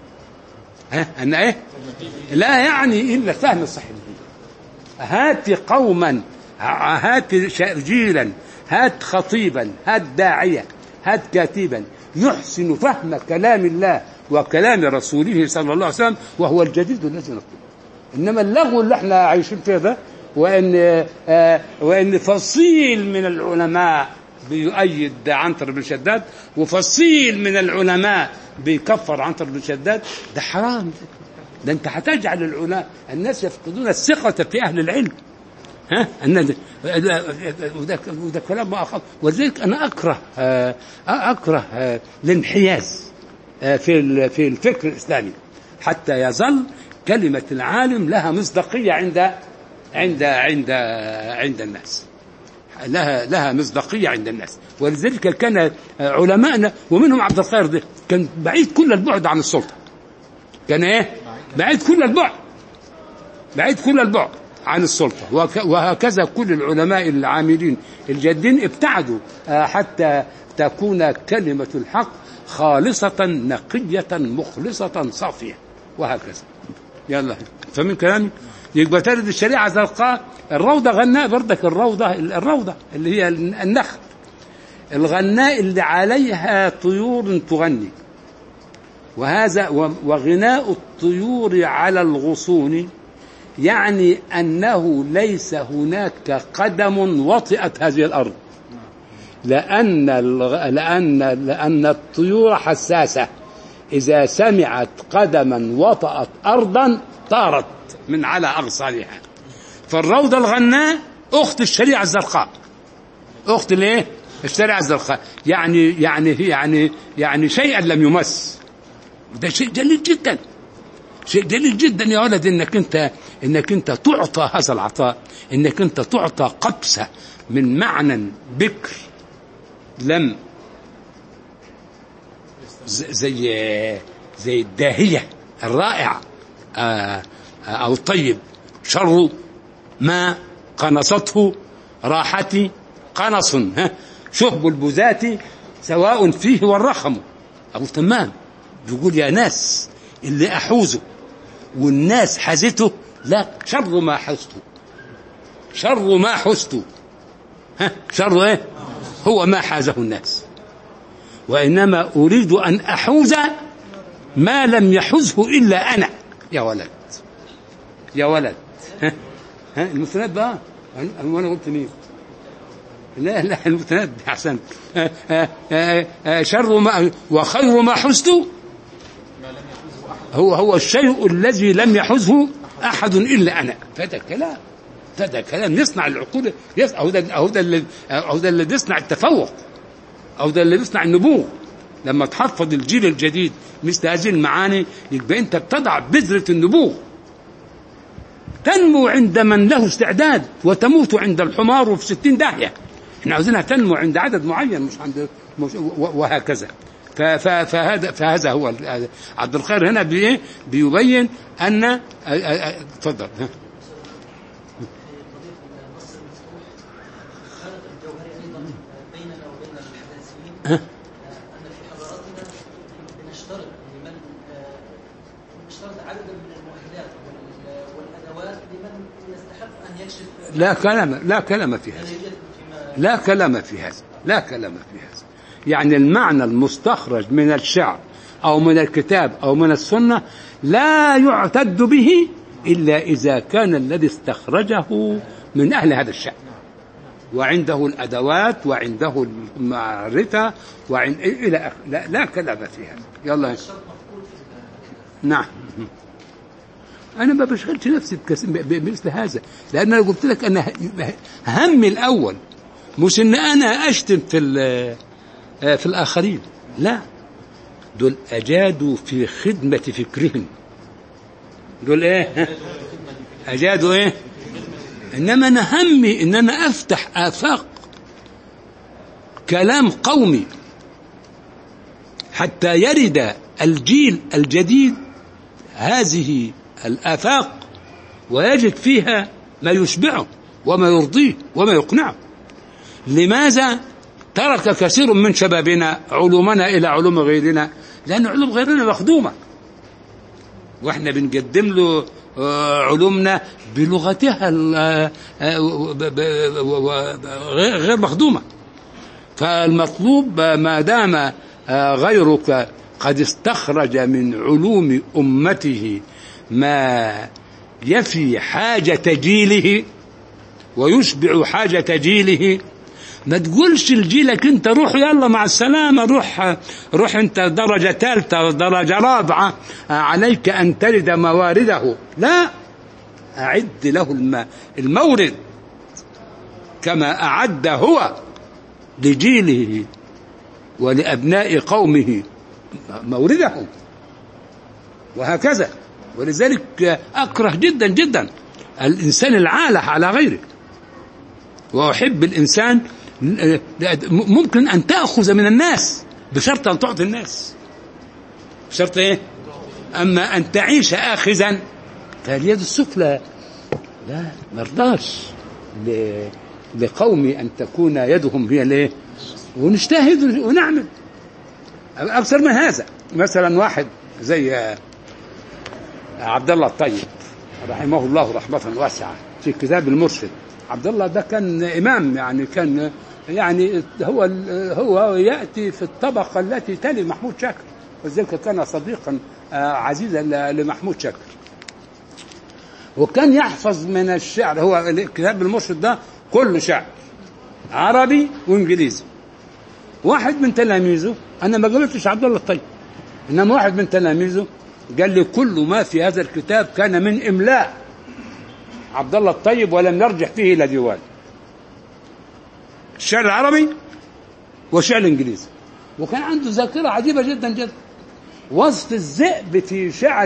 ها أن إيه؟ لا يعني إلا الفهم الصحيح لدين الله. هات قوما، هات جيلا، هات خطيبا، هات داعية، هات كاتبا يحسن فهم كلام الله وكلام رسوله صلى الله عليه وسلم، وهو الجديد الذي نطلبه. إنما اللغو اللي احنا عايشين فيه ده، وإن آه وإن فصيل من العلماء بيؤيد عنتر بن شداد، وفصيل من العلماء بيكفر عنتر بن شداد، ده حرام ده, ده أنت هتجعل العلماء الناس يفقدون الثقة في أهل العلم. ها أن وده وده كلام ما أخاف. ولذلك أنا أكره أكره الانحياز في في الفكر الإسلامي، حتى يظل كلمة العالم لها مصداقية عند عند عند عند الناس، لها لها مصداقية عند الناس. ولذلك كان علماءنا ومنهم عبد الخير ده كان بعيد كل البعد عن السلطة، كان إيه بعيد كل البعد بعيد كل البعد عن السلطة، وهكذا كل العلماء العاملين الجادين ابتعدوا حتى تكون كلمة الحق خالصة نقية مخلصة صافية، وهكذا. يلا فمن كلامي يبقى ترد الشريعة زرقاء. الروضة غناء بردك، الروضة الروضة اللي هي النخل، الغناء اللي عليها طيور تغني، وهذا وغناء الطيور على الغصون يعني أنه ليس هناك قدم وطئت هذه الأرض، لأن لأن لأن الطيور حساسة، إذا سمعت قدما وطأت أرضا طارت من على أغصانها. فالروضة الغناء أخت الشريعة الزرقاء، أخت الإيه؟ الشريعة الزرقاء، يعني يعني يعني يعني شيئا لم يمس. ده شيء جليل جدا، شيء جليل جدا يا ولد، انك انت انك انت تعطى هذا العطاء، انك انت تعطى قبسة من معنى بكر لم زي زي الداهية الرائعة آه أو الطيب شر ما قنصته راحتي قنص شهب البذات سواء فيه والرخم. أبو تمام بيقول يا ناس اللي أحوزه والناس حزته لا شر ما حزته، شر ما حزته ها شر ايه هو ما حازه الناس، وإنما أريد أن أحوز ما لم يحزه إلا أنا. يا ولد يا ولد ها ها المستند بقى وانا قلت مين؟ لا لا المستند احسن. شر ما وخير ما حزته هو هو الشيء الذي لم يحزه احد الا انا. فهذا كلام هذا كلام يصنع العقول، او ده او ده او ده اللي بيصنع التفوق، او ده اللي بيصنع النبوغ. لما تحفظ الجيل الجديد مثل هذه المعاني يبقى انت بتضع بذرة النبوغ. تنمو عند من له استعداد وتموت عند الحمار وفي ستين داهية. احنا عاوزينها تنمو عند عدد معين مش عند مش وهكذا. فهذا فهذا هو عبد الخير هنا بيبين ان تفضل. ها لا كلام لا كلام في هذا لا كلام في هذا لا كلام في هذا. يعني المعنى المستخرج من الشعر أو من الكتاب أو من السنة لا يعتد به إلا إذا كان الذي استخرجه من أهل هذا الشعر وعنده الأدوات وعنده المعرفة وعند إلى آخره. لا, لا كلام في هذا. يلا نعم. أنا ما بشغلش نفسي بمثل هذا، لأن أنا قلت لك أنا همي الأول مش إن أنا أشتم في في الآخرين، لا، دول أجادوا في خدمة فكرهم، دول إيه أجادوا إيه. إنما أنا همي إن أنا أفتح آفاق كلام قومي حتى يرد الجيل الجديد هذه الآفاق ويجد فيها ما يشبعه وما يرضيه وما يقنعه. لماذا ترك كثير من شبابنا علومنا إلى علوم غيرنا؟ لأن علوم غيرنا مخدومة وإحنا بنقدم له علومنا بلغتها غير مخدومة. فالمطلوب ما دام غيرك قد استخرج من علوم أمته ما يفي حاجة جيله ويشبع حاجة جيله، ما تقولش لجيلك انت روح يلا مع السلامة، روح روح انت درجة ثالثة درجة رابعة عليك ان ترد موارده. لا، اعد له المورد كما اعد هو لجيله ولأبناء قومه موردهم وهكذا. ولذلك أكره جدا جدا الإنسان العالة على غيره، وأحب الإنسان ممكن أن تأخذ من الناس بشرط أن تعطي الناس، بشرط إيه؟ أما أن تعيش آخذا فاليد السفلى لا، مرضاش لقومي أن تكون يدهم هي ليه، ونجتهد ونعمل أكثر من هذا. مثلا واحد زي عبد الله الطيب رحمه الله رحمة واسعة في كتاب المرشد. عبد الله ده كان إمام، يعني كان يعني هو هو يأتي في الطبقة التي تلي محمود شاكر، وذلك كان صديقا عزيزا لمحمود شاكر، وكان يحفظ من الشعر. هو كتاب المرشد ده كل شعر عربي وإنجليزي. واحد من تلاميذه، أنا ما قلتش عبد الله الطيب، إنما واحد من تلاميذه قال لي كل ما في هذا الكتاب كان من إملاء عبد الله الطيب ولم يرجع فيه إلى ديوان. الشعر العربي والشعر الإنجليزي، وكان عنده ذاكرة عجيبة جدا جدا. وصف الذئب في شعر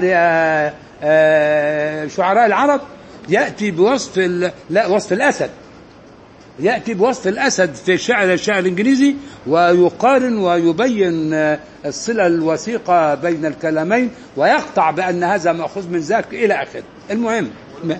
شعراء العرب يأتي بوصف لا وصف الأسد، يأتي بوصف الأسد في الشعر الشعر الإنجليزي ويقارن ويبين الصلة الوثيقة بين الكلامين ويقطع بأن هذا مأخوذ من ذاك إلى آخره. المهم ما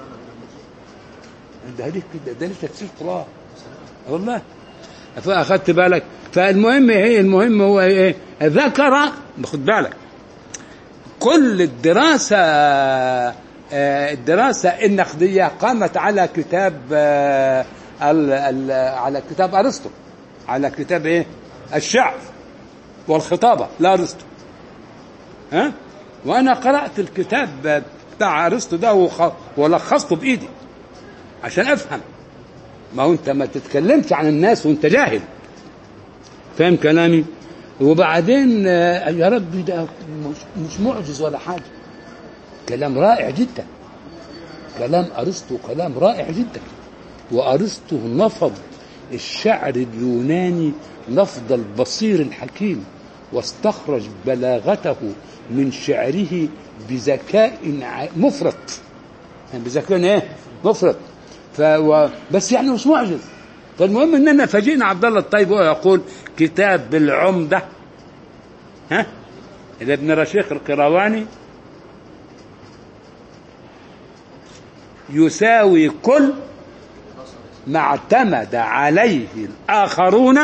ده ليه كده؟ ده ليه تفسير قرآن والله. فأخذت بالك؟ فالمهم هي المهم هو إيه؟ ذكر، خد بالك، كل الدراسة الدراسة النقدية قامت على كتاب ال ال على كتاب أرسطو، على كتاب إيه؟ الشعر والخطابة لأرسطو. ها؟ وأنا قرأت الكتاب بتاع أرسطو ده ولخصته بإيدي عشان أفهم. ما هو أنت ما تتكلمش عن الناس وأنت جاهل، فاهم كلامي؟ وبعدين يا رب ده مش معجز ولا حاجة، كلام رائع جدا، كلام أرسطو كلام رائع جدا. وأرسطو نفض الشعر اليوناني نفض البصير الحكيم، واستخرج بلاغته من شعره بذكاء مفرط، يعني بذكاء ايه مفرط. فو بس يعني مش معجز. فالمهم اننا فاجئنا عبد الله الطيب وهو يقول كتاب العمدة ها لابن رشيق القرواني يساوي كل ما اعتمد عليه الآخرون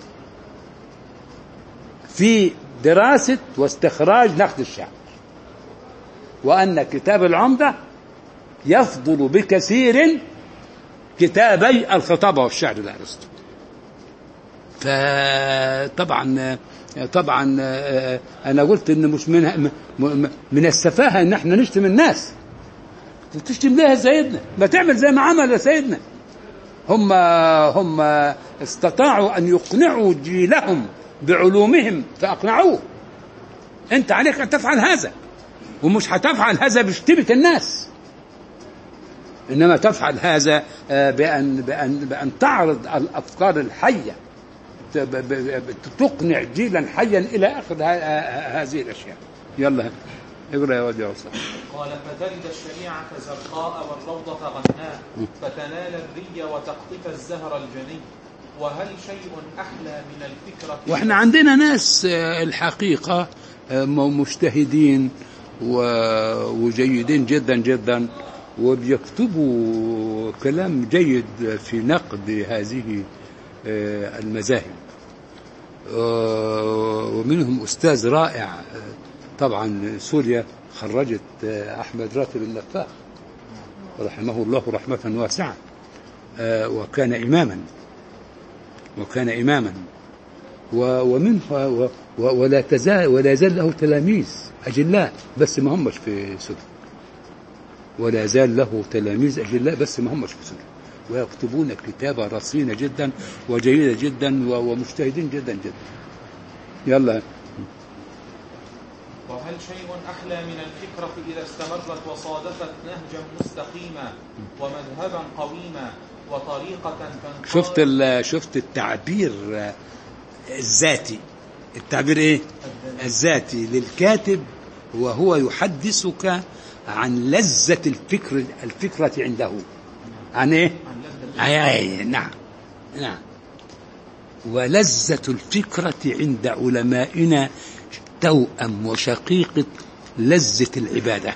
في دراسة واستخراج نقد الشعر، وأن كتاب العمدة يفضل بكثير كتابي الخطابة والشعر لأرسطو. فطبعا طبعا أنا قلت إن مش من من السفاهة إن احنا نشتم الناس. تشتم ليه سيدنا؟ ما تعمل زي ما عمل سيدنا. هم هم استطاعوا أن يقنعوا جيلهم بعلومهم فأقنعوه. أنت عليك أن تفعل هذا، ومش هتفعل هذا بشتمة الناس، إنما تفعل هذا بأن بأن بأن تعرض الأفكار الحية، تقنع جيلا حيا إلى آخر هذه الأشياء. يلا اقرأ يا ودي عصام. قال فتلد الشريعة زرقاء والروضة غناء، فتنال الري وتقطف الزهر الجني، وهل شيء أحلى من الفكرة؟ وإحنا عندنا ناس الحقيقة مجتهدين وجيدين جدا جدا، وبيكتبوا كلام جيد في نقد هذه المذاهب، ومنهم أستاذ رائع. طبعا سوريا خرجت أحمد راتب النفاخ رحمه الله رحمة واسعة، وكان إماما وكان إماما ومنه ولا تزال ولا زال له تلاميذ أجلاء بس ما همش في سوريا، ولا زال له تلاميذ أجلاء بس ما همش في سوريا، ويكتبون كتابة رصينة جدا وجيدة جدا ومجتهدين جدا جدا. يلا. وهل شيء أحلى من الفكرة إذا استمرت وصادفت نهجا مستقيما ومذهبا قويما وطريقة تنقل؟ شفت شفت التعبير الذاتي، التعبير ايه الذاتي للكاتب، وهو يحدثك عن لذة الفكر الفكرة عنده، عن ايه عن نعم نعم ولذة الفكرة عند علمائنا توأم وشقيقة لذة العبادة.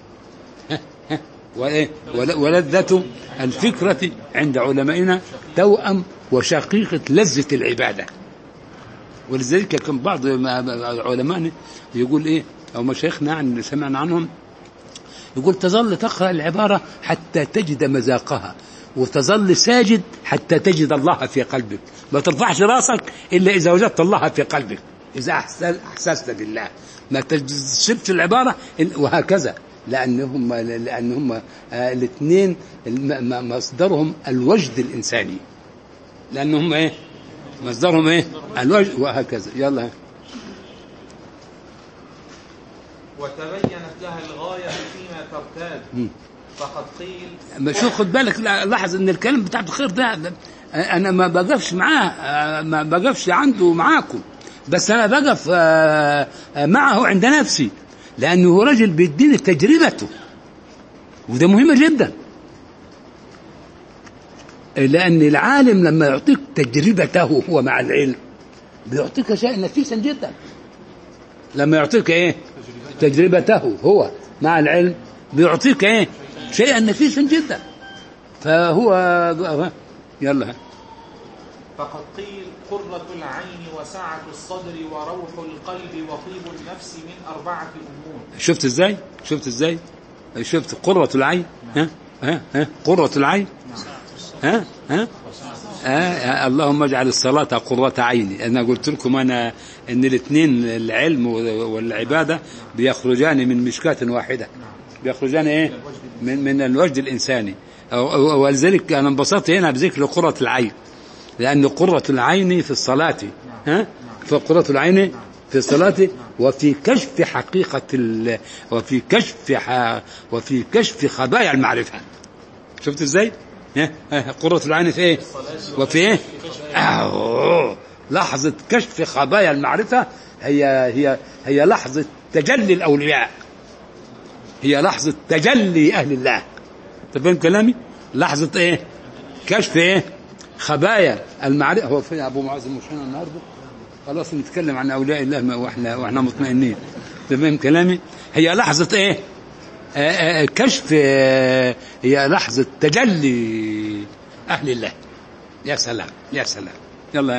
ولذة الفكرة عند علمائنا توأم وشقيقة لذة العبادة. ولذلك كان بعض علمائنا يقول ايه او مشايخنا عن سمعنا عنهم يقول تظل تقرأ العبارة حتى تجد مذاقها، وتظل ساجد حتى تجد الله في قلبك، ما ترفعش راسك إلا إذا وجدت الله في قلبك، إذا أحسست بالله، ما تجسبش العبارة وهكذا، لأنهم لأنهم الاثنين مصدرهم الوجد الإنساني، لأنهم إيه مصدرهم إيه الوجد وهكذا. يلا. وتبينت لها الغاية فيما ترتاد فقد قيل. شو خد بالك، لاحظ ان الكلام بتاع الخير ده انا ما بقفش معاه، ما بقفش عنده معاكم، بس انا بقف معه عند نفسي، لانه رجل بيديني تجربته، وده مهم جدا. لأن العالم لما يعطيك تجربته هو مع العلم بيعطيك شيء نفيسا جدا. لما يعطيك ايه تجربته هو مع العلم بيعطيك ايه شيئا نفيسا جدا. فهو يلا. فقد قيل قرة العين وسعة الصدر وروح القلب وطيب النفس من أربعة أمور. شفت ازاي شفت ازاي شفت قرة العين. ها ها ها قرة العين. ها ها آه اللهم اجعل الصلاة قرة عيني. أنا قلت لكم أنا إن الاثنين العلم والعبادة بيخرجان من مشكاة واحدة، بيخرجان إيه من من الوجد الإنساني. ولذلك أنا انبسطت هنا بذكر قرة العين، لأن قرة العين في الصلاة، ها فقرة العين في الصلاة وفي كشف حقيقة ال وفي كشف ح... وفي كشف خبايا المعرفة. شفت إزاي؟ قرة العين في ايه وفي ايه أوه. لحظة كشف خبايا المعرفة هي هي هي لحظة تجلي الأولياء، هي لحظة تجلي أهل الله. تفهم كلامي؟ لحظة ايه كشف ايه خبايا المعرفة. هو في أبو معاذ المشهور النهارده خلاص نتكلم عن أولياء الله واحنا واحنا مطمئنين. تفهم كلامي؟ هي لحظة ايه آآ آآ كشف آآ هي لحظة تجلي أهل الله. يا سلام يا سلام. يلا.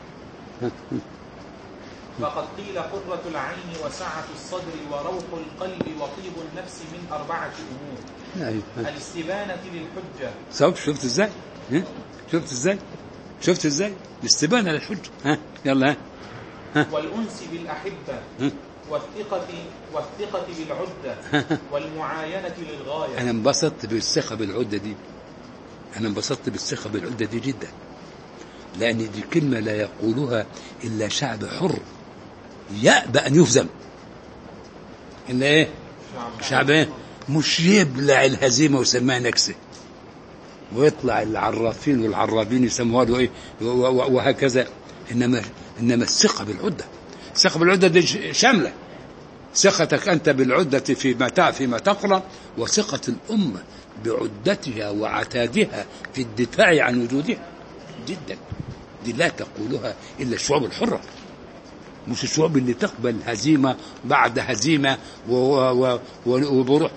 فقد قيل قرة العين وسعة الصدر وروح القلب وطيب النفس من أربعة أمور. أيوة. الاستبانة للحجة. شوف شفت ازاي شفت ازاي شفت ازاي الاستبانة للحجة. ها يلا. ها والأنس بالأحبة. ها؟ والثقة والثقة بالعدة والمعاينة للغاية. أنا انبسطت بالثقة بالعدة دي، أنا انبسطت بالثقة بالعدة دي جدا، لأن دي كلمة لا يقولها إلا شعب حر يأبى أن يهزم. إلا إيه؟ شعب إيه؟ مش يبلع الهزيمة ويسميها نكسة، ويطلع العرافين والعرابين يسموها له إيه وهكذا. إنما إنما الثقة بالعدة، الثقة بالعدة دي شاملة ثقتك أنت بالعدة فيما فيما تقرأ، وثقة الأمة بعدتها وعتادها في الدفاع عن وجودها جدا. دي لا تقولها إلا الشعوب الحرة، مش الشعوب اللي تقبل هزيمة بعد هزيمة وبروح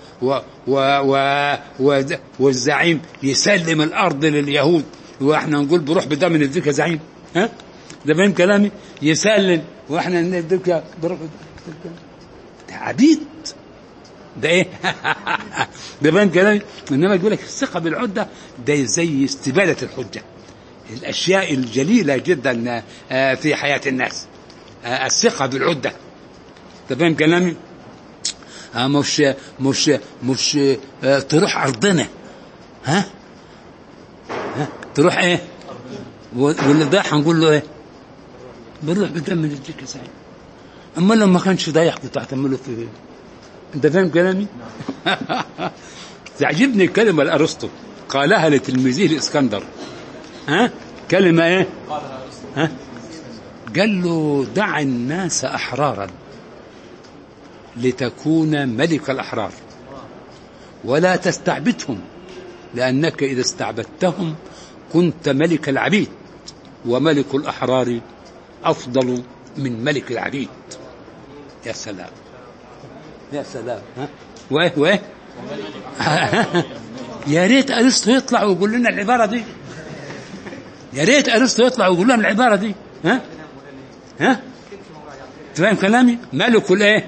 والزعيم يسلم الأرض لليهود وإحنا نقول بروح بدم نديك زعيم. ها ده فاهم كلامي؟ يسلم واحنا نديك بروح عبيد. ده ايه ده فاهم كلامي؟ انما يقول لك الثقه بالعده ده زي استباده الحجه، الاشياء الجليله جدا في حياه الناس الثقه بالعده. ده فاهم كلامي؟ مش مش مش تروح ارضنا. ها ها تروح ايه واللي ضايع هنقول له ايه بنروح بدم نديك يا سعيد. اما لو ما كانش ضايع كنت هتعمله في ايه؟ انت فاهم كلامي؟ تعجبني كلمه لارسطو قالها لتلميذه الاسكندر. ها كلمه ايه؟ ها قال له دع الناس احرارا لتكون ملك الاحرار، ولا تستعبدهم، لانك اذا استعبدتهم كنت ملك العبيد، وملك الاحرار افضل من ملك العبيد. يا سلام يا سلام. ها وايه وايه يا ريت ارسطو يطلع ويقول لنا العباره دي، يا ريت ارسطو يطلع ويقول لنا العباره دي. ها ها فاهم كلامي؟ ملك الايه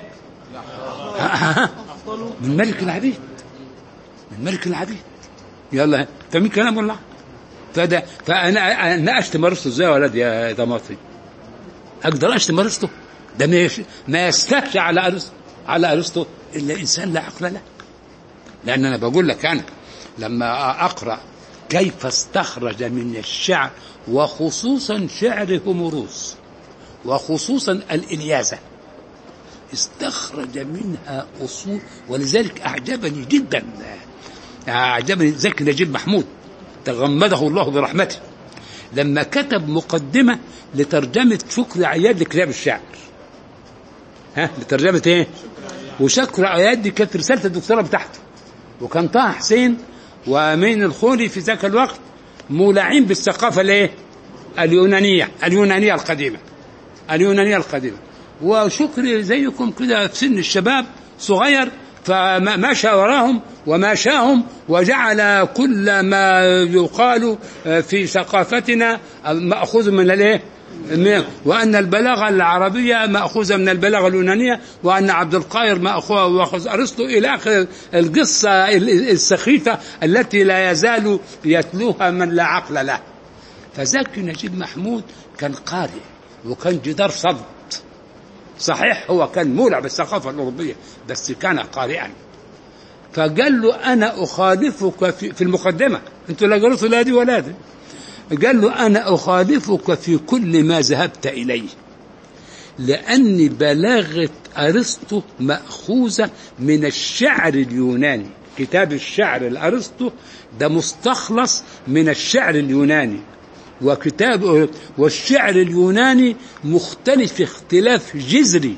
من ملك العبيد، من ملك العبيد. يلا فاهمين كلام ولا؟ فده فانا انا اشتم ارسطو ازاي يا ولد يا طماطي؟ اقدر اشتم ارسطو؟ ده ما يستهجى على ارسطو على ارسطو الا انسان لا عقل له. لان انا بقول لك انا لما اقرا كيف استخرج من الشعر وخصوصا شعر هوميروس وخصوصا الإلياذة استخرج منها أصول، ولذلك أعجبني جدا أعجبني زكي نجيب محمود تغمده الله برحمته لما كتب مقدمة لترجمة شكري عياد لكتاب الشعر. ها لترجمة ايه؟ وشكري عياد دي كانت رسالة الدكتوراه بتاعته، وكان طه حسين وامين الخولي في ذاك الوقت مولعين بالثقافة الايه اليونانية اليونانية القديمة اليونانية القديمة. وشكري زيكم كده في سن الشباب صغير، فمشى وراهم وماشاهم وجعل كل ما يقال في ثقافتنا مأخوذ من الايه، وأن البلاغة العربية مأخوذة من البلاغة اليونانية، وأن عبد القاهر مأخوذ أرسطو إلى آخر القصة السخيفة التي لا يزال يتلوها من لا عقل له. فزكي نجيب محمود كان قارئ وكان جدار صد، صحيح هو كان مولع بالثقافة الأوروبية بس كان قارئا. فقال له أنا أخالفك في, في المقدمة، أنتوا لا قرأتوا لا دي ولا دي، قال له أنا أخالفك في كل ما ذهبت إليه، لأن بلاغة أرسطو مأخوذة من الشعر اليوناني. كتاب الشعر الأرسطو ده مستخلص من الشعر اليوناني، وكتاب والشعر اليوناني مختلف اختلاف جذري،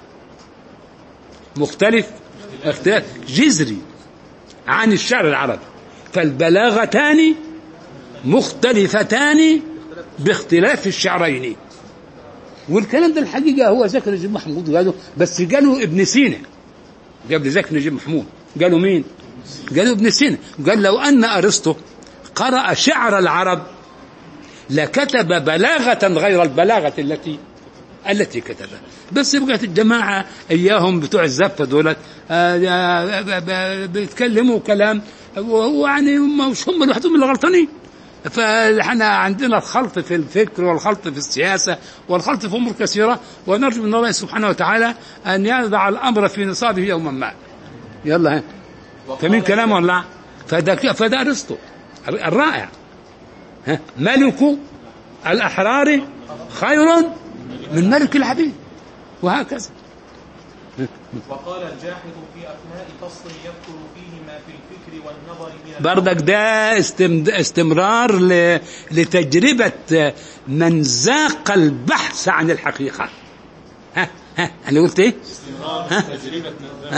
مختلف اختلاف جذري عن الشعر العربي. فالبلاغتان مختلفتان باختلاف الشعرين. والكلام ده الحقيقة هو زكي نجيب محمود قالوا، بس قالوا ابن سينا قبل زكي نجيب محمود. قالوا مين؟ قالوا ابن سينا. قال لو أن أرسطو قرأ شعر العرب لكتب بلاغة غير البلاغة التي التي كتبها. بس بقت الجماعة إياهم بتوع الزفة دولت بيتكلموا كلام ويعني مش هم لوحدهم اللي غلطانين. فاحنا عندنا الخلط في الفكر والخلط في السياسة والخلط في أمور كثيرة، ونرجو من الله سبحانه وتعالى أن يضع الأمر في نصابه يوما ما. يلا ها فمن كلام ولا فده فده أرسطو الرائع. ها ملك الأحرار خير من ملك العبيد، وهكذا. وقال الجاحظ في أثناء فصل يذكر فيه ما في الفكر والنظر من بردك ده استمرار لتجربة من ذاق البحث عن الحقيقة. ها ها أنا قلت إيه؟ استمرار تجربة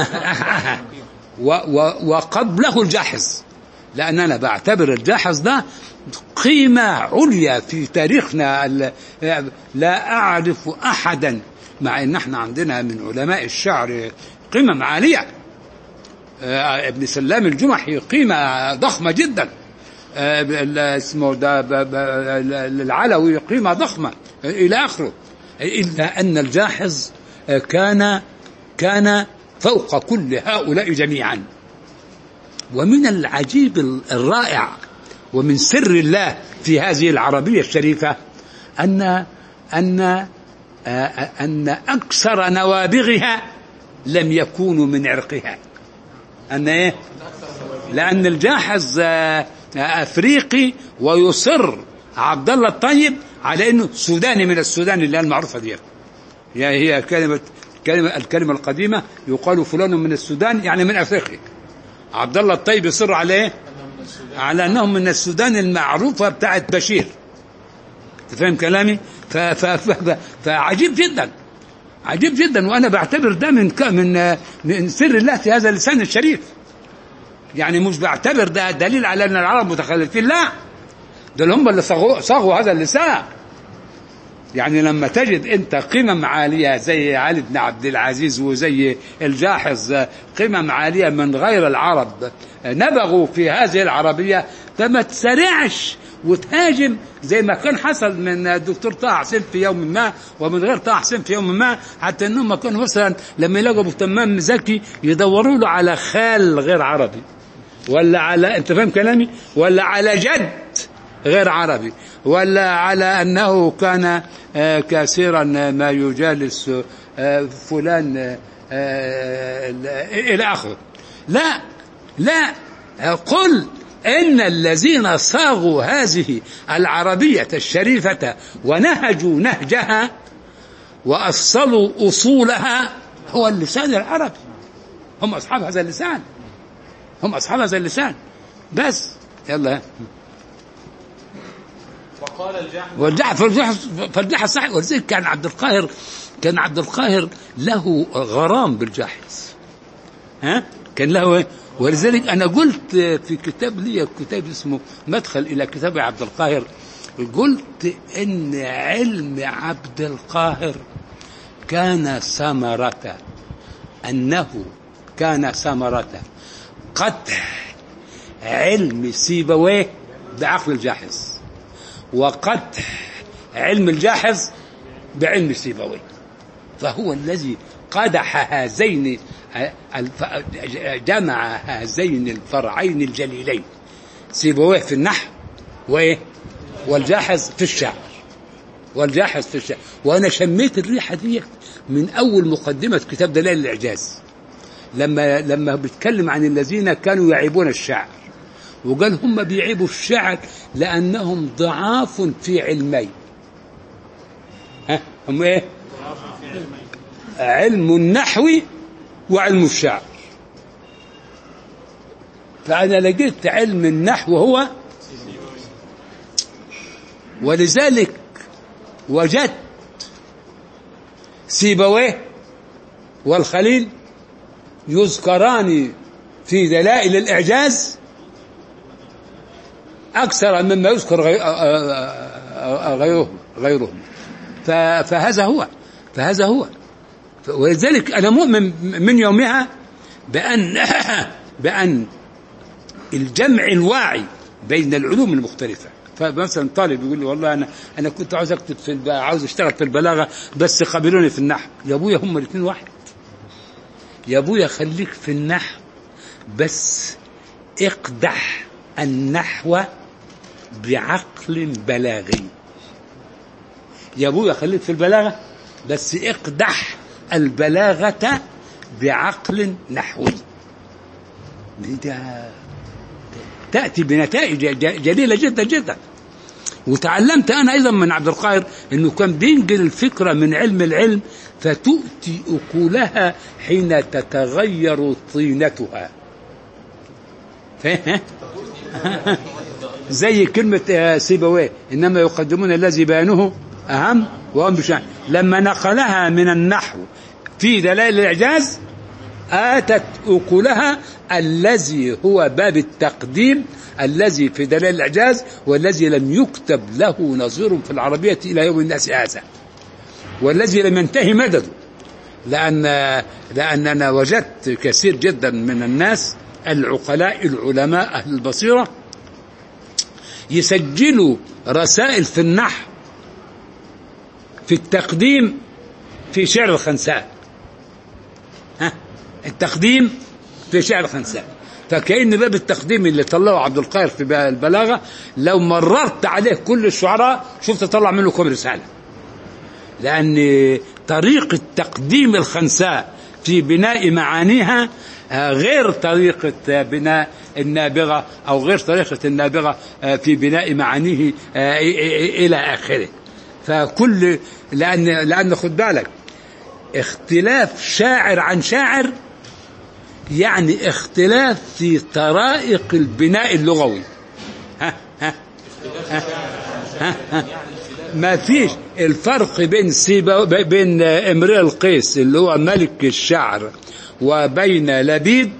وقبله الجاحظ، لأن أنا بعتبر الجاحظ ده قيمة عليا في تاريخنا. لا أعرف أحدا، مع أن احنا عندنا من علماء الشعر قيمة عالية، ابن سلام الجمحي قيمة ضخمة جدا، اسمه ده العلوي قيمة ضخمة إلى آخره، إلا أن الجاحظ كان كان فوق كل هؤلاء جميعا. ومن العجيب الرائع ومن سر الله في هذه العربية الشريفة أن أن أن أكثر نوابغها لم يكونوا من عرقها. أن إيه؟ لأن الجاحظ أفريقي ويصر عبد الله الطيب على إنه سوداني من السودان اللي هي المعروفة دي، يعني هي كلمة كلمة الكلمة القديمة يقال فلان من السودان يعني من أفريقيا. عبد الله الطيب يصر على إيه؟ على أنهم من السودان المعروفة بتاعت بشير. تفهم كلامي؟ فعجيب جدا عجيب جدا. وأنا بعتبر ده من من من سر الله في هذا اللسان الشريف، يعني مش بعتبر ده دليل على أن العرب متخلفين، لا، دول هم اللي صاغوا صاغوا هذا اللسان. يعني لما تجد أنت قمم عالية زي علي بن عبد العزيز وزي الجاحظ، قمم عالية من غير العرب نبغوا في هذه العربية، فما تسرعش وتهاجم زي ما كان حصل من الدكتور طه حسين في يوم ما ومن غير طه حسين في يوم ما، حتى انهم كانوا مثلا لما يلاقوا ابو تمام زكي يدوروا له على خال غير عربي، ولا على انت فاهم كلامي، ولا على جد غير عربي، ولا على انه كان كثيرا ما يجالس فلان الى اخره. لا لا، قل إن الذين صاغوا هذه العربية الشريفة ونهجوا نهجها وأصلوا أصولها هو اللسان العربي، هم أصحاب هذا اللسان، هم أصحاب هذا اللسان بس. يلا. وقال الجاحظ والجاحظ فالجاحظ صحيح. ولذلك كان عبد القاهر كان عبد القاهر له غرام بالجاحظ، ها كان له إيه؟ ولذلك أنا قلت في كتاب لي كتاب اسمه مدخل إلى كتاب عبد القاهر، قلت إن علم عبد القاهر كان ثمرة أنه كان ثمرة قطع علم سيبويه بعقل الجاحظ، وقطع علم الجاحظ بعلم سيبويه. فهو الذي قدح هذين جمع هذين الفرعين الجليلين، سيبويه في النحو وايه والجاحظ في الشعر، والجاحظ في الشعر. وانا شميت الريحه دي من اول مقدمه كتاب دلائل الاعجاز، لما لما بيتكلم عن الذين كانوا يعيبون الشعر، وقال هم بيعيبوا الشعر لانهم ضعاف في علمين. ها هم ايه؟ علم النحو وعلم الشعر. فأنا لقيت علم النحو هو، ولذلك وجدت سيبويه والخليل يذكران في دلائل الإعجاز أكثر مما يذكر غيرهم غيرهم فهذا هو فهذا هو ولذلك أنا مؤمن من يومها بأن بأن الجمع الواعي بين العلوم المختلفة. فمثلا طالب يقول لي والله أنا أنا كنت عاوز أكتب في عاوز أشتغل في البلاغة بس قابلوني في النحو. يا أبويا هم الاثنين واحد. يا أبويا خليك في النحو بس اقدح النحو بعقل بلاغي. يا أبويا خليك في البلاغة بس اقدح البلاغة بعقل نحوي. تأتي بنتائج جليلة جدا جدا. وتعلمت أنا أيضا من عبد القاهر أنه كان بينقل الفكرة من علم العلم فتؤتي أكلها حين تتغير طينتها. زي كلمة سيبويه إنما يقدمون الذي بيانه أهم وهم بشأن. لما نقلها من النحو في دلائل الإعجاز آتت أكلها الذي هو باب التقديم الذي في دلائل الإعجاز والذي لم يكتب له نظير في العربية إلى يوم الناس هذا، والذي لم ينتهي مدده. لأن لأننا وجدت كثير جدا من الناس العقلاء العلماء أهل البصيرة يسجلوا رسائل في النحو في التقديم في شعر الخنساء. ها التقديم في شعر الخنساء. فكأن باب التقديم اللي طلعه عبد القاهر في البلاغة لو مررت عليه كل الشعراء شفت طلع منه كم رسالة. لأن طريقة تقديم الخنساء في بناء معانيها غير طريقة بناء النابغة أو غير طريقة النابغة في بناء معانيه إلى آخره. فكل لأن لأن خد بالك اختلاف شاعر عن شاعر يعني اختلاف في طرائق البناء اللغوي. ها ها ها ها ها ما فيش الفرق بين سيبا بين امرئ القيس اللي هو ملك الشعر وبين لبيد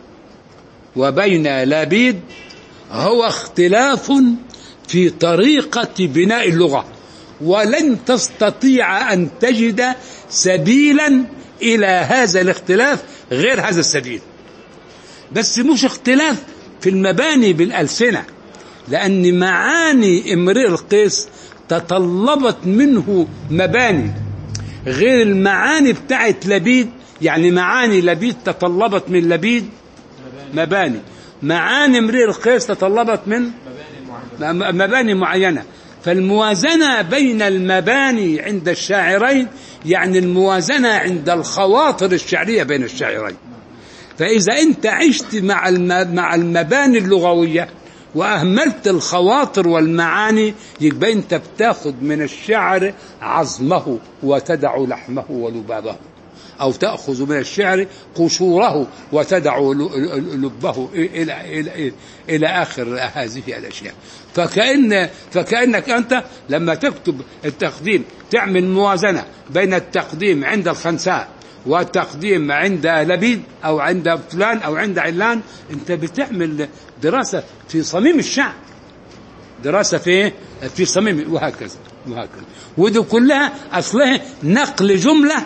وبين لبيد هو اختلاف في طريقة بناء اللغة، ولن تستطيع أن تجد سبيلا إلى هذا الاختلاف غير هذا السبيل. بس مش اختلاف في المباني بالألسنة، لأن معاني امرئ القيس تطلبت منه مباني غير المعاني بتاعت لبيد. يعني معاني لبيد تطلبت من لبيد مباني، معاني امرئ القيس تطلبت من مباني معينة. فالموازنة بين المباني عند الشاعرين يعني الموازنة عند الخواطر الشعرية بين الشاعرين. فإذا أنت عشت مع مع المباني اللغوية وأهملت الخواطر والمعاني يبقى أنت بتاخذ من الشعر عظمه وتدع لحمه ولبابه، أو تأخذ من الشعر قشوره وتدع لبه إلى إلى إلى آخر هذه الأشياء. فكأن فكأنك أنت لما تكتب التقديم تعمل موازنة بين التقديم عند الخنساء وتقديم عند لبيد أو عند فلان أو عند علان. أنت بتعمل دراسة في صميم الشعب، دراسة في في صميم، وهكذا وهكذا. ودي كلها أصلها نقل جملة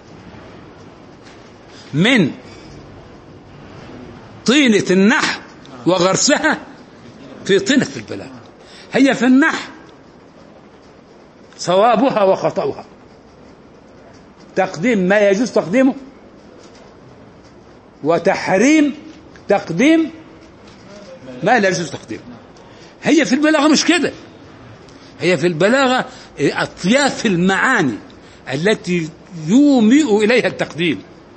من طينة النحو وغرسها في طينة البلاغة. هي في النحو صوابها وخطأها، تقديم ما يجوز تقديمه، وتحريم تقديم ما لا يجوز تقديمه. هي في البلاغة مش كده، هي في البلاغة أطياف المعاني التي يومئ إليها التقديم،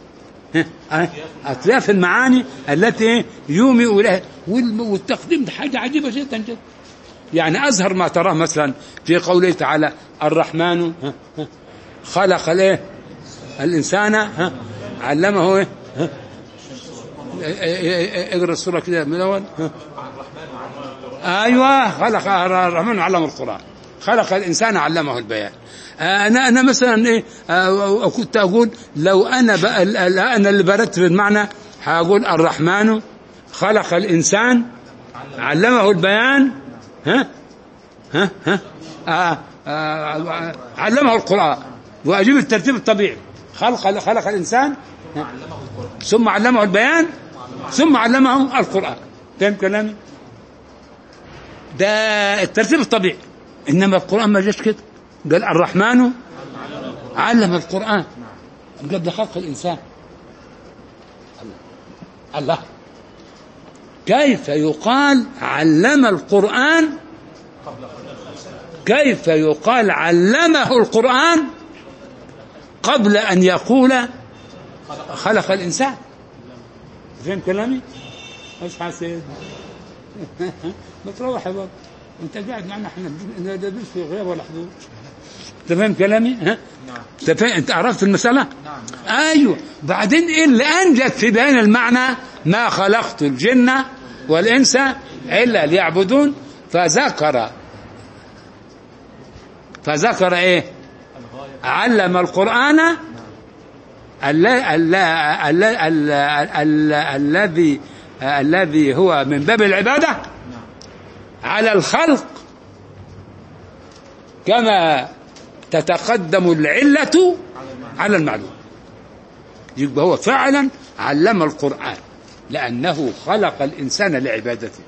أطياف المعاني التي يومئ إليها، والتقديم ده حاجة عجيبة جدا جدا. يعني أزهر ما تراه مثلا في قوله تعالى الرحمن خلق الايه الإنسان علمه ايه، اقرأ السورة كده من الأول. أيوة، خلق الرحمن علم القرآن، خلق الإنسان علمه البيان. أنا أنا مثلا إيه كنت أقول لو أنا بقى أنا اللي برتب المعنى هقول الرحمن خلق الإنسان علمه البيان، ها ها ها آه آه علمه القرآن، وأجيب الترتيب الطبيعي، خلق خلق الإنسان ثم علمه البيان ثم علمه القرآن. فهم كلامي؟ ده الترتيب الطبيعي. إنما القرآن ما جاش كده، قال الرحمن علم القرآن قبل خلق الإنسان. الله، كيف يقال علم القرآن، كيف يقال علمه القرآن قبل أن يقول خلق الإنسان؟ فهم كلامي؟ مش حاسين؟ ما تروح يا بابا، انت قاعد معنا احنا ندرس في غياب ولا حضور. انت فاهم كلامي؟ ها؟ انت فاهم؟ انت عرفت المسألة؟ نعم. ايوه. بعدين ايه اللي انجد في بيان المعنى؟ ما خلقت الجن والانس الا ليعبدون. فذكر فذكر ايه؟ علم القرآن الذي الذي هو من باب العبادة على الخلق، كما تتقدم العلة على المعلوم. يبقى هو فعلا علم القرآن لأنه خلق الإنسان لعبادته،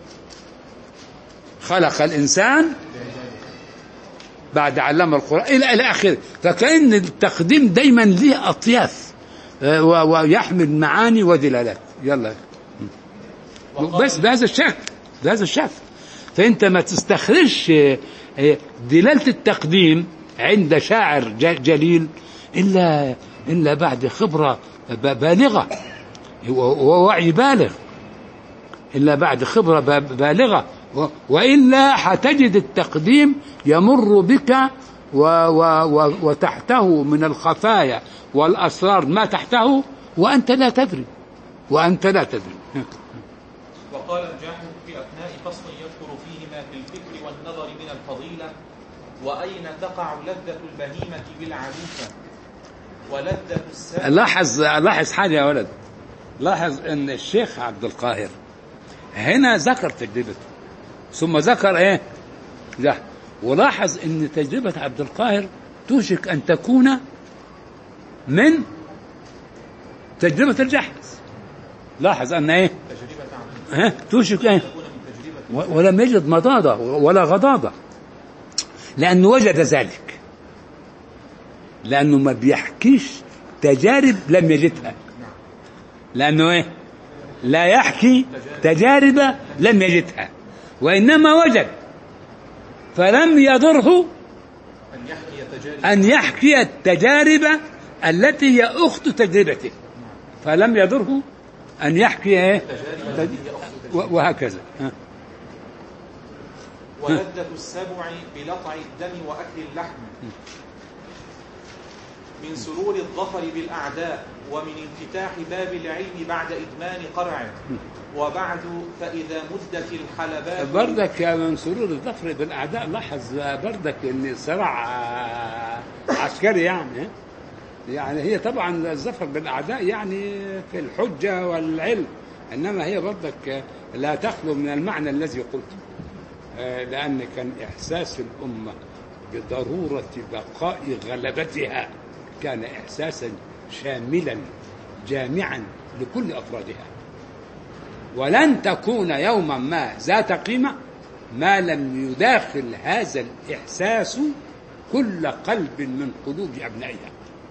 خلق الإنسان بعد علم القرآن إلى آخره. فكأن التقديم دايما له أطياف ويحمل معاني ودلالات. يلا بس بهذا الشكل، بهذا الشكل. فأنت ما تستخرجش دلالة التقديم عند شاعر جليل إلا إلا بعد خبرة بالغة ووعي بالغ، إلا بعد خبرة بالغة، وإلا حتجد التقديم يمر بك و و و وتحته من الخفايا والأسرار ما تحته وأنت لا تدري، وأنت لا تدري. وقال الجاحظ في أثناء فصل يذكر فيه ما في الفكر والنظر من الفضيلة: وأين تقع لذة البهيمة بالعريفة ولذة السائل. لاحظ لاحظ حاجة يا ولد، لاحظ أن الشيخ عبد القاهر هنا ذكر تجربته ثم ذكر إيه ده، ولاحظ أن تجربة عبد القاهر توشك أن تكون من تجربة الجاحظ. لاحظ أن إيه ها توشك إيه، ولم يجد مضاضة ولا غضاضة، لأنه وجد ذلك، لأنه ما بيحكيش تجارب لم يجدها، لأنه إيه لا يحكي تجارب لم يجدها، وإنما وجد فلم يضره أن يحكي التجارب التي هي أخت تجربته، فلم يضره أن يحكي إيه وهكذا. ولذة السبع بلطع الدم وأكل اللحم، من سرور الظفر بالأعداء، ومن انفتاح باب العلم بعد إدمان قرعه، وبعد فإذا مدت الحلبات. بردك من سرور الظفر بالأعداء، لاحظ بردك أن صراع عسكري يعني يعني هي طبعا الظفر بالأعداء يعني في الحجة والعلم، إنما هي برضك لا تخلو من المعنى الذي قلته، لأن كان إحساس الأمة بضرورة بقاء غلبتها كان إحساسا شاملا جامعا لكل أفرادها، ولن تكون يوما ما ذات قيمة ما لم يداخل هذا الإحساس كل قلب من قلوب أبنائها.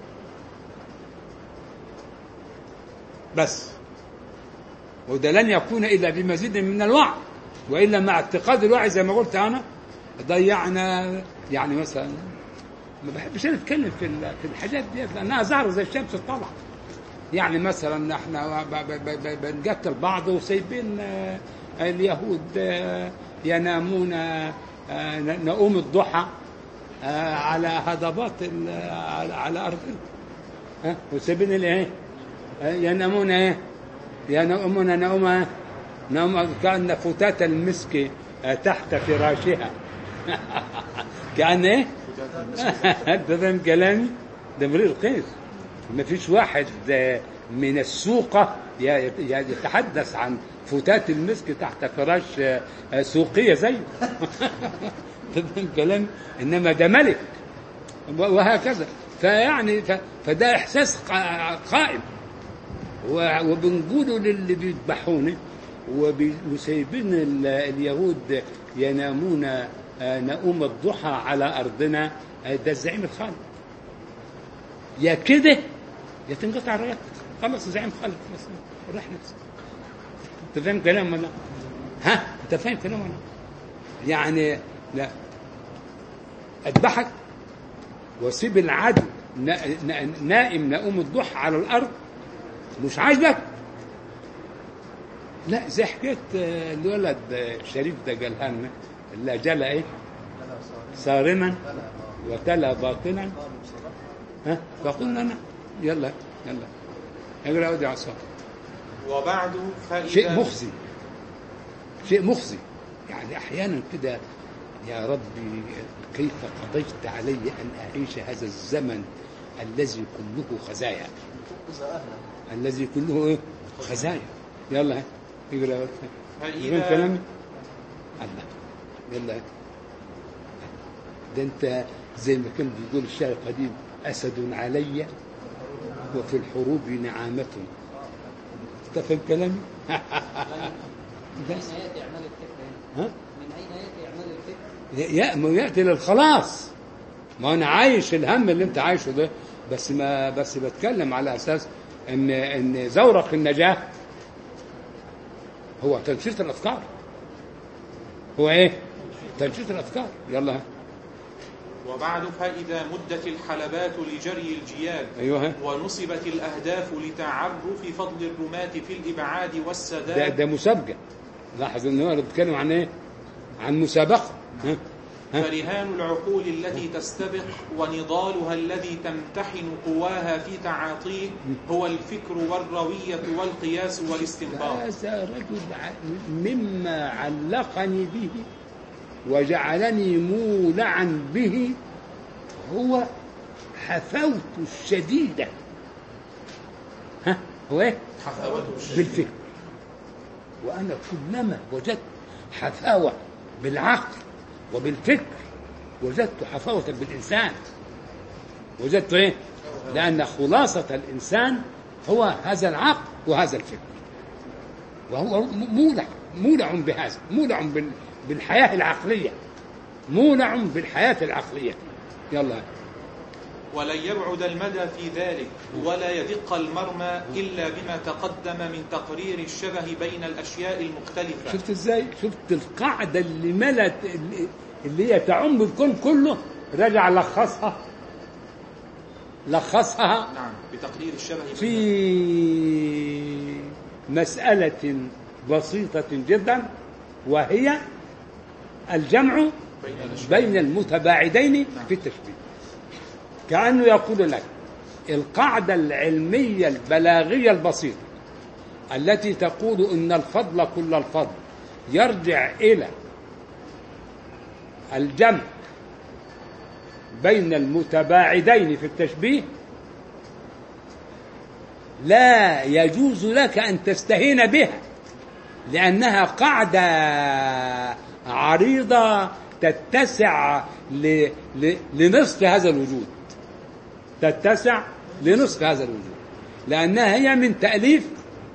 بس وده لن يكون إلا بمزيد من الوعي، وإلا مع اعتقاد الوعي زي ما قلت أنا ضيعنا. يعني مثلا ما بحبش أنا أتكلم في في الحاجات دي لأنها ظاهرة زي الشمس الطلع. يعني مثلا احنا بنقتل بعض وسايبين اليهود ينامون نقوم الضحى على هضبات على أرضنا، وسايبين الايه ينامون ايه ينامون نوما نوم كأن فتاة المسك تحت فراشها. كأن ايه ده فاهم كلامي؟ ده امرئ القيس. ما فيش واحد من السوقة يتحدث عن فتاة المسك تحت فراش سوقية زيه. تفهم كلامي؟ إنما ده ملك وهكذا. فيعني فده إحساس قائم، وبنقوله للي بيذبحونه وسايبين اليهود ينامون نؤوم الضحى على أرضنا. ده الزعيم الخالد. يا كده يا تنقطع الرايات، خلص الزعيم خالد خلاص راح نفسه. انت فاهم كلام ولا ها؟ انت فاهم كلام ولا؟ يعني لا اذبحك وسيب العدو نائم نؤوم الضحى على الارض، مش عايزك. لا زي حكايه الولد الشريف ده قالها لنا، اللي جلى ايه صارما وتلا باطنا. ها فقلنا انا يلا يلا اقرا ودي عصا. وبعد فإذا شيء مخزي، شيء مخزي. يعني احيانا كده يا ربي كيف قضيت علي ان اعيش هذا الزمن الذي كله خزايا، الذي كله ايه خزايا. يلا اقرا فإذا كلامي. الله يلا. ده انت زي ما كان بيقول الشاعر القديم أسد علي وفي الحروب نعامة. تفهم كلامي؟ من أين يأتي أعمال الفكر؟ ها؟ من أين يأتي أعمال الفكر؟ يأتي للخلاص. ما أنا عايش الهم اللي أنت عايشه ده، بس ما بس بتكلم على أساس إن إن زورق النجاة هو تنشيط الأفكار. هو إيه؟ تنشيط الأفكار. يلا. وبعد فإذا مدت الحلبات لجري الجياد أيوه. ونصبت الأهداف لتعرف فضل الرماة في الإبعاد والسداد. ده, ده مسابقة. لاحظ إن هو بيتكلم عن إيه؟ عن مسابقة. ها؟ ها؟ فرهان العقول التي تستبق ونضالها الذي تمتحن قواها في تعاطيه هو الفكر والروية والقياس والاستنباط. هذا رجل مما علقني به وجعلني مولعا به هو حفاوته الشديدة. ها هو ايه؟ حفاوته الشديدة بالفكر. وأنا كلما وجدت حفاوة بالعقل وبالفكر وجدت حفاوة بالإنسان. وجدت ايه؟ لأن خلاصة الإنسان هو هذا العقل وهذا الفكر، وهو مولع مولع بهذا، مولع بال بالحياة العقلية، مولع بالحياة العقلية. يلا. ولن يبعد المدى في ذلك ولا يدق المرمى إلا بما تقدم من تقرير الشبه بين الأشياء المختلفة. شفت ازاي؟ شفت القاعدة اللي ملت اللي هي تعم الكون كله، رجع لخصها لخصها نعم بتقرير الشبه في مسألة بسيطة جدا، وهي الجمع بين المتباعدين في التشبيه. كأنه يقول لك القاعدة العلمية البلاغية البسيطة التي تقول إن الفضل كل الفضل يرجع إلى الجمع بين المتباعدين في التشبيه لا يجوز لك أن تستهين بها، لأنها قاعدة عريضة تتسع ل... ل... لنصف هذا الوجود، تتسع لنصف هذا الوجود، لأنها هي من تأليف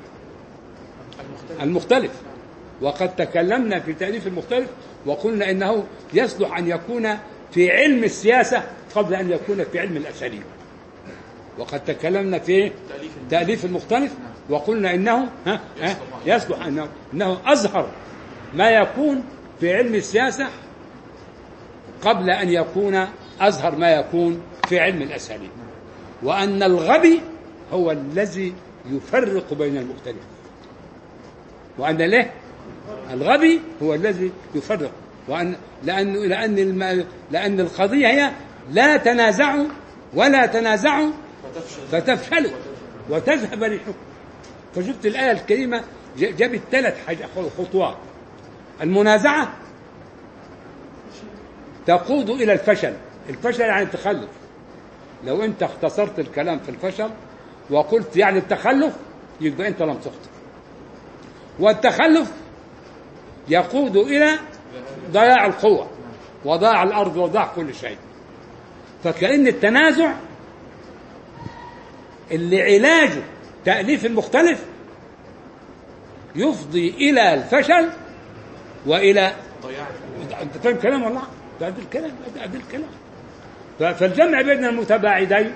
المختلف. وقد تكلمنا في تأليف المختلف وقلنا إنه يصلح أن يكون في علم السياسة قبل أن يكون في علم الأساليب. وقد تكلمنا في تأليف المختلف وقلنا إنه ها ها يصلح أنه, إنه أظهر ما يكون في علم السياسة قبل أن يكون أظهر ما يكون في علم الأساليب، وأن الغبي هو الذي يفرق بين المختلف، وأن له الغبي هو الذي يفرق، وأن لأن لأن الم... لأن القضية هي لا تنازعوا ولا تنازعوا فتفشلوا وتذهب ريحكم. فشفت الآية الكريمة جابت ثلاث خطوات. المنازعة تقود إلى الفشل، الفشل يعني التخلف. لو أنت اختصرت الكلام في الفشل وقلت يعني التخلف يبقى أنت لم تخطئ. والتخلف يقود إلى ضياع القوة وضاع الأرض وضاع كل شيء. فكأن التنازع اللي علاجه تأليف المختلف يفضي إلى الفشل وإلى ضياع. أنت فاهم كلام والله؟ ده الكلام ده الكلام. فالجمع بين المتباعدين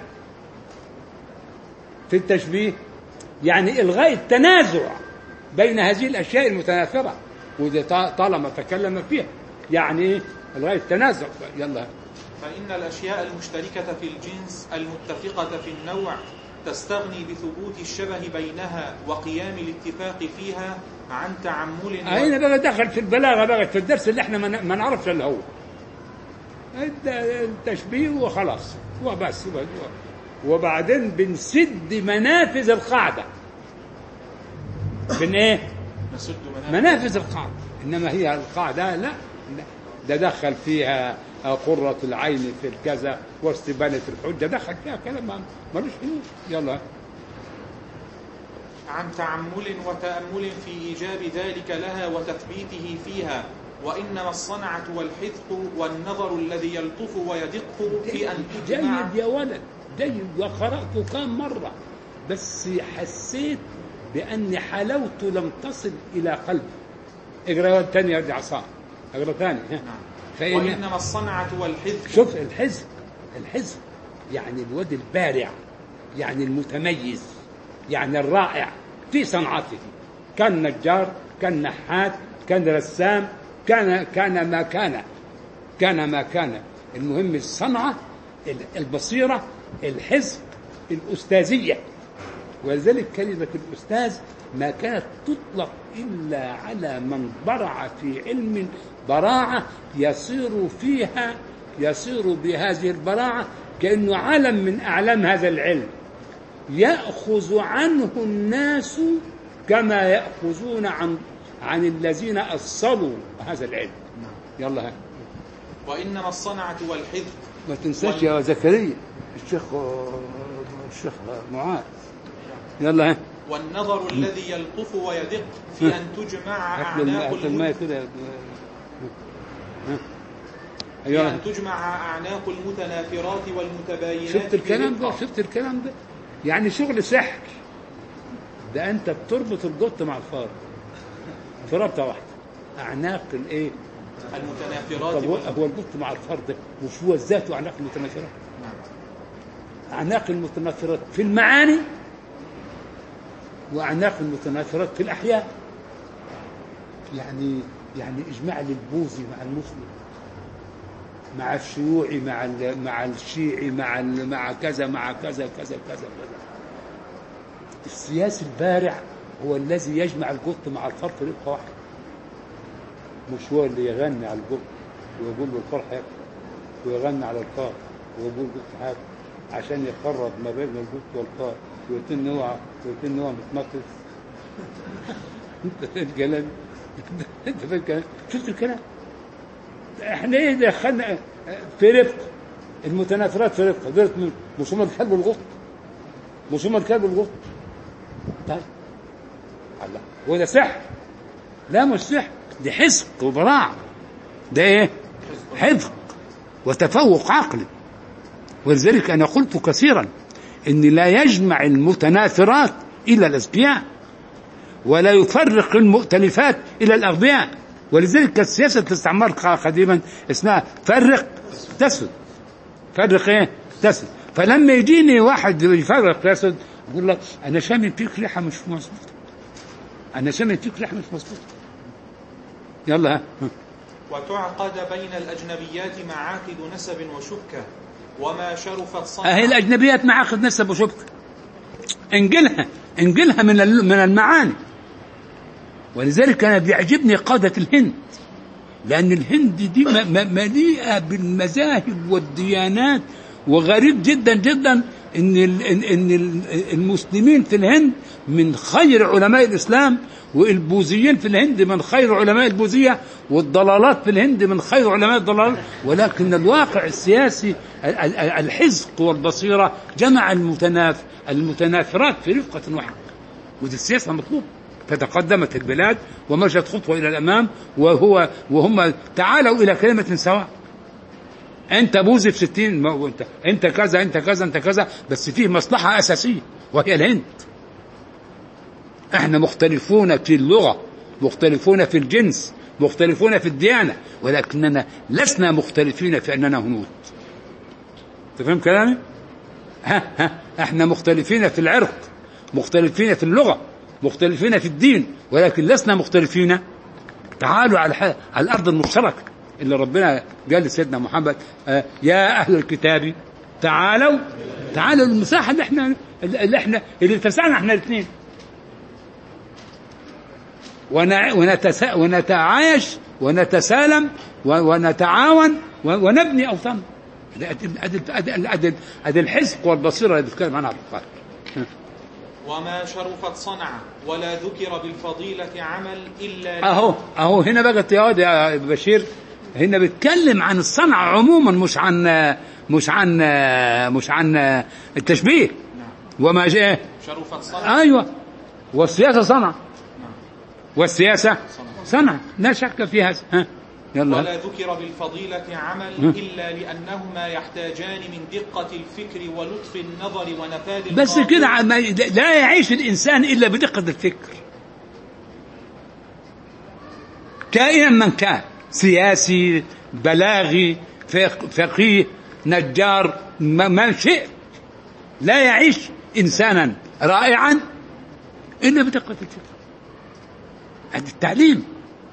في التشبيه يعني إلغاء التنازع بين هذه الأشياء المتناثرة، وده طالما تكلم فيها يعني إلغاء التنازع. يلا. فإن الأشياء المشتركة في الجنس المتفقة في النوع تستغني بثبوت الشبه بينها وقيام الاتفاق فيها عن تعمل. أين بقى دخل في البلاغة بقى في الدرس اللي احنا ما نعرفش اللي هو التشبيه وخلاص وبس. وبعدين بنسد منافذ القاعدة. بن ايه؟ نسد منافذ القاعدة. إنما هي القاعدة لا، ده دخل فيها قرة العين في الكذا واستبانة الحجة، دخل فيها كلام ملوش حلول. يلا. عن تعمل وتأمل في إيجاب ذلك لها وتثبيته فيها. وإنما الصنعة والحذق والنظر الذي يلطف ويدق في أن تجمع. جيد يا ولد جيد، وقرأته كم مرة بس حسيت بأن حلاوته لم تصل إلى قلبي. اقرأ تاني يرجع صار اقرأ تاني. نعم. وإنما الصنعة والحذق. شوف الحذق، الحذق يعني الواد البارع، يعني المتميز، يعني الرائع في صنعته. كان نجار، كان نحات، كان رسام، كان كان ما كان كان ما كان المهم الصنعة، البصيرة، الحذق، الأستاذية. ولذلك كلمة الأستاذ ما كانت تطلق إلا على من برع في علم براعة يصير فيها يصير بهذه البراعة كأنه علم من أعلام هذا العلم، يأخذ عنه الناس كما يأخذون عن عن الذين أصلوا هذا العلم. يلا. وإنما الصنعة والحذق. ما تنساش يا زكريا الشيخ الشيخ معاذ. يلا. والنظر الذي يلطف ويدق في أن تجمع أعناق في أن تجمع أعناق المتنافرات والمتباينات. شفت الكلام ده؟ شفت الكلام ده؟ يعني شغل سحر ده. أنت بتربط القط مع الفار في ربطة واحدة. أعناق الإيه؟ المتنافرات. طب هو القط مع الفار ده مش هو ذاته أعناق المتنافرات؟ أعناق المتنافرات في المعاني وأعناق المتناثرات في الأحياء. يعني يعني إجماع للبوذي مع المسلم، مع الشيوعي مع مع الشيعي مع مع كذا مع كذا كذا كذا كذا. السياسي البارع هو الذي يجمع القط مع الفار في ربطة واحدة، مش هو اللي يغني على القط ويقول له الفار حاجة ويغني على الفار ويقول القط حاجة عشان يقرب ما بين القط والفار ويتن هو ويتن هو متنقص. انت فاهم الكلام؟ انت فاهم الكلام؟ شفت الكلام؟ احنا ايه دخلنا في رفق المتناثرات في رفق. دولت مش هم الكلب والقط، مش هم الكلب والقط. طيب الله، وده سحر؟ لا مش سحر، دي حزق وبراعة، ده ايه؟ حذق وتفوق عقلي. ولذلك أنا قلت كثيرا إن لا يجمع المتناثرات إلى الأذكياء، ولا يفرق المؤتلفات إلى الأغبياء. ولذلك السياسة الاستعمار قديما اسمها فرق تسد، فرق ايه؟ تسد. فلما يجيني واحد يفرق تسد يقول لك أنا شامم فيك ريحة مش مظبوطة، أنا شامم فيك ريحة مش مظبوطة. يلا ها. وتعقد بين الأجنبيات معاقد نسب وشبكة، وما شرفت صنعة. أهي الأجنبيات معاقد نسب وشبكة، انجلها انجلها من من المعاني. ولذلك أنا بيعجبني قادة الهند، لأن الهند دي مليئة بالمذاهب والديانات. وغريب جدا جدا إن إن المسلمين في الهند من خير علماء الإسلام، والبوذيين في الهند من خير علماء البوذية، والضلالات في الهند من خير علماء الضلال. ولكن الواقع السياسي الحزق والبصيرة جمع المتناف المتناثرات في رفقة واحدة، ودي السياسة مطلوب. فتقدمت البلاد ومشت خطوة إلى الأمام، وهو وهم تعالوا إلى كلمة سواء. أنت بوذي في ستين، أنت أنت كذا أنت كذا أنت كذا، بس فيه مصلحة أساسية وهي الهند. احنا مختلفون في اللغة، مختلفون في الجنس، مختلفون في الديانة، ولكننا لسنا مختلفين في أننا هنود. تفهم كلامي؟ ها ها احنا مختلفين في العرق، مختلفين في اللغة، مختلفين في الدين، ولكن لسنا مختلفين. تعالوا على على الأرض المشتركة اللي ربنا قال لسيدنا محمد آه يا أهل الكتاب تعالوا تعالوا المساحة اللي احنا اللي احنا اللي اتسعنا احنا الاثنين، ونتعايش ونتسالم ونتعاون ونبني أوطان. هذه الحزق والبصيرة اللي بتكلم عنها البخاري. وما شرفت صنعة ولا ذكر بالفضيلة عمل إلا أهو أهو هنا بقى يا بشير، هنا بيتكلم عن الصنعة عموما، مش عن مش عن مش عن التشبيه. نعم. وما جاء شرفت صنعة. أيوة، والسياسة صنعة. نعم. والسياسة صنعة لا شك في هذا. ها يلا. ولا ذكر بالفضيلة عمل إلا لأنهما يحتاجان من دقة الفكر ولطف النظر ونفاذ القول. بس كده لا يعيش الإنسان إلا بدقة الفكر، كائنا من كان، سياسي، بلاغي، فقيه، نجار، ما شئ، لا يعيش إنسانا رائعا إلا بدقة الفكر. هذا التعليم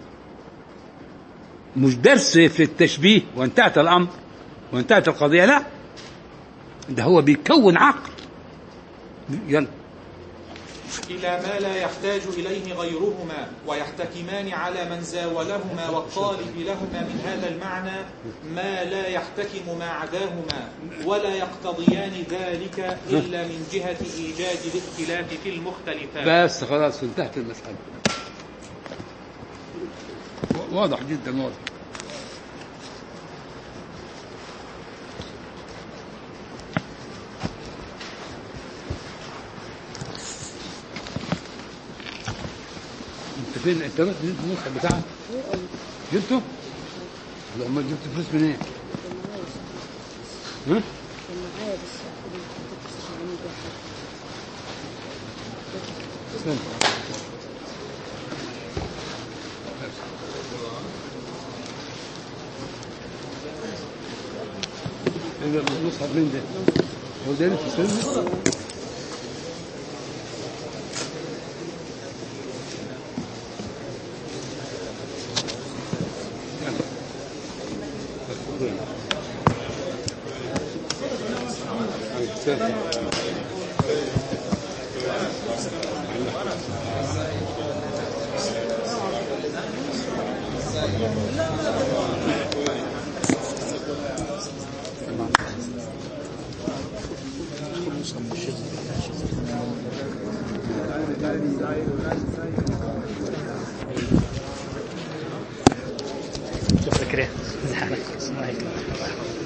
مش درس في التشبيه وانتهت الأمر وانتهت القضية، لا، ده هو بيكون عقل. يلا. إلى ما لا يحتاج إليه غيرهما، ويحتكمان على من زاولهما، والطالب لهما من هذا المعنى ما لا يحتكم ما عداهما، ولا يقتضيان ذلك إلا من جهة إيجاد الاختلاف في المختلفات. بس خلاص انتهت المسألة، واضح جدا واضح. انت فين؟ انت رحت جبت المصحف بتاعك؟ جبته؟ لا، امال جبت فلوس منين؟ ها؟ كان معايا بس المصحف مين ده؟ هو ده اللي في السنة؟ شكرا.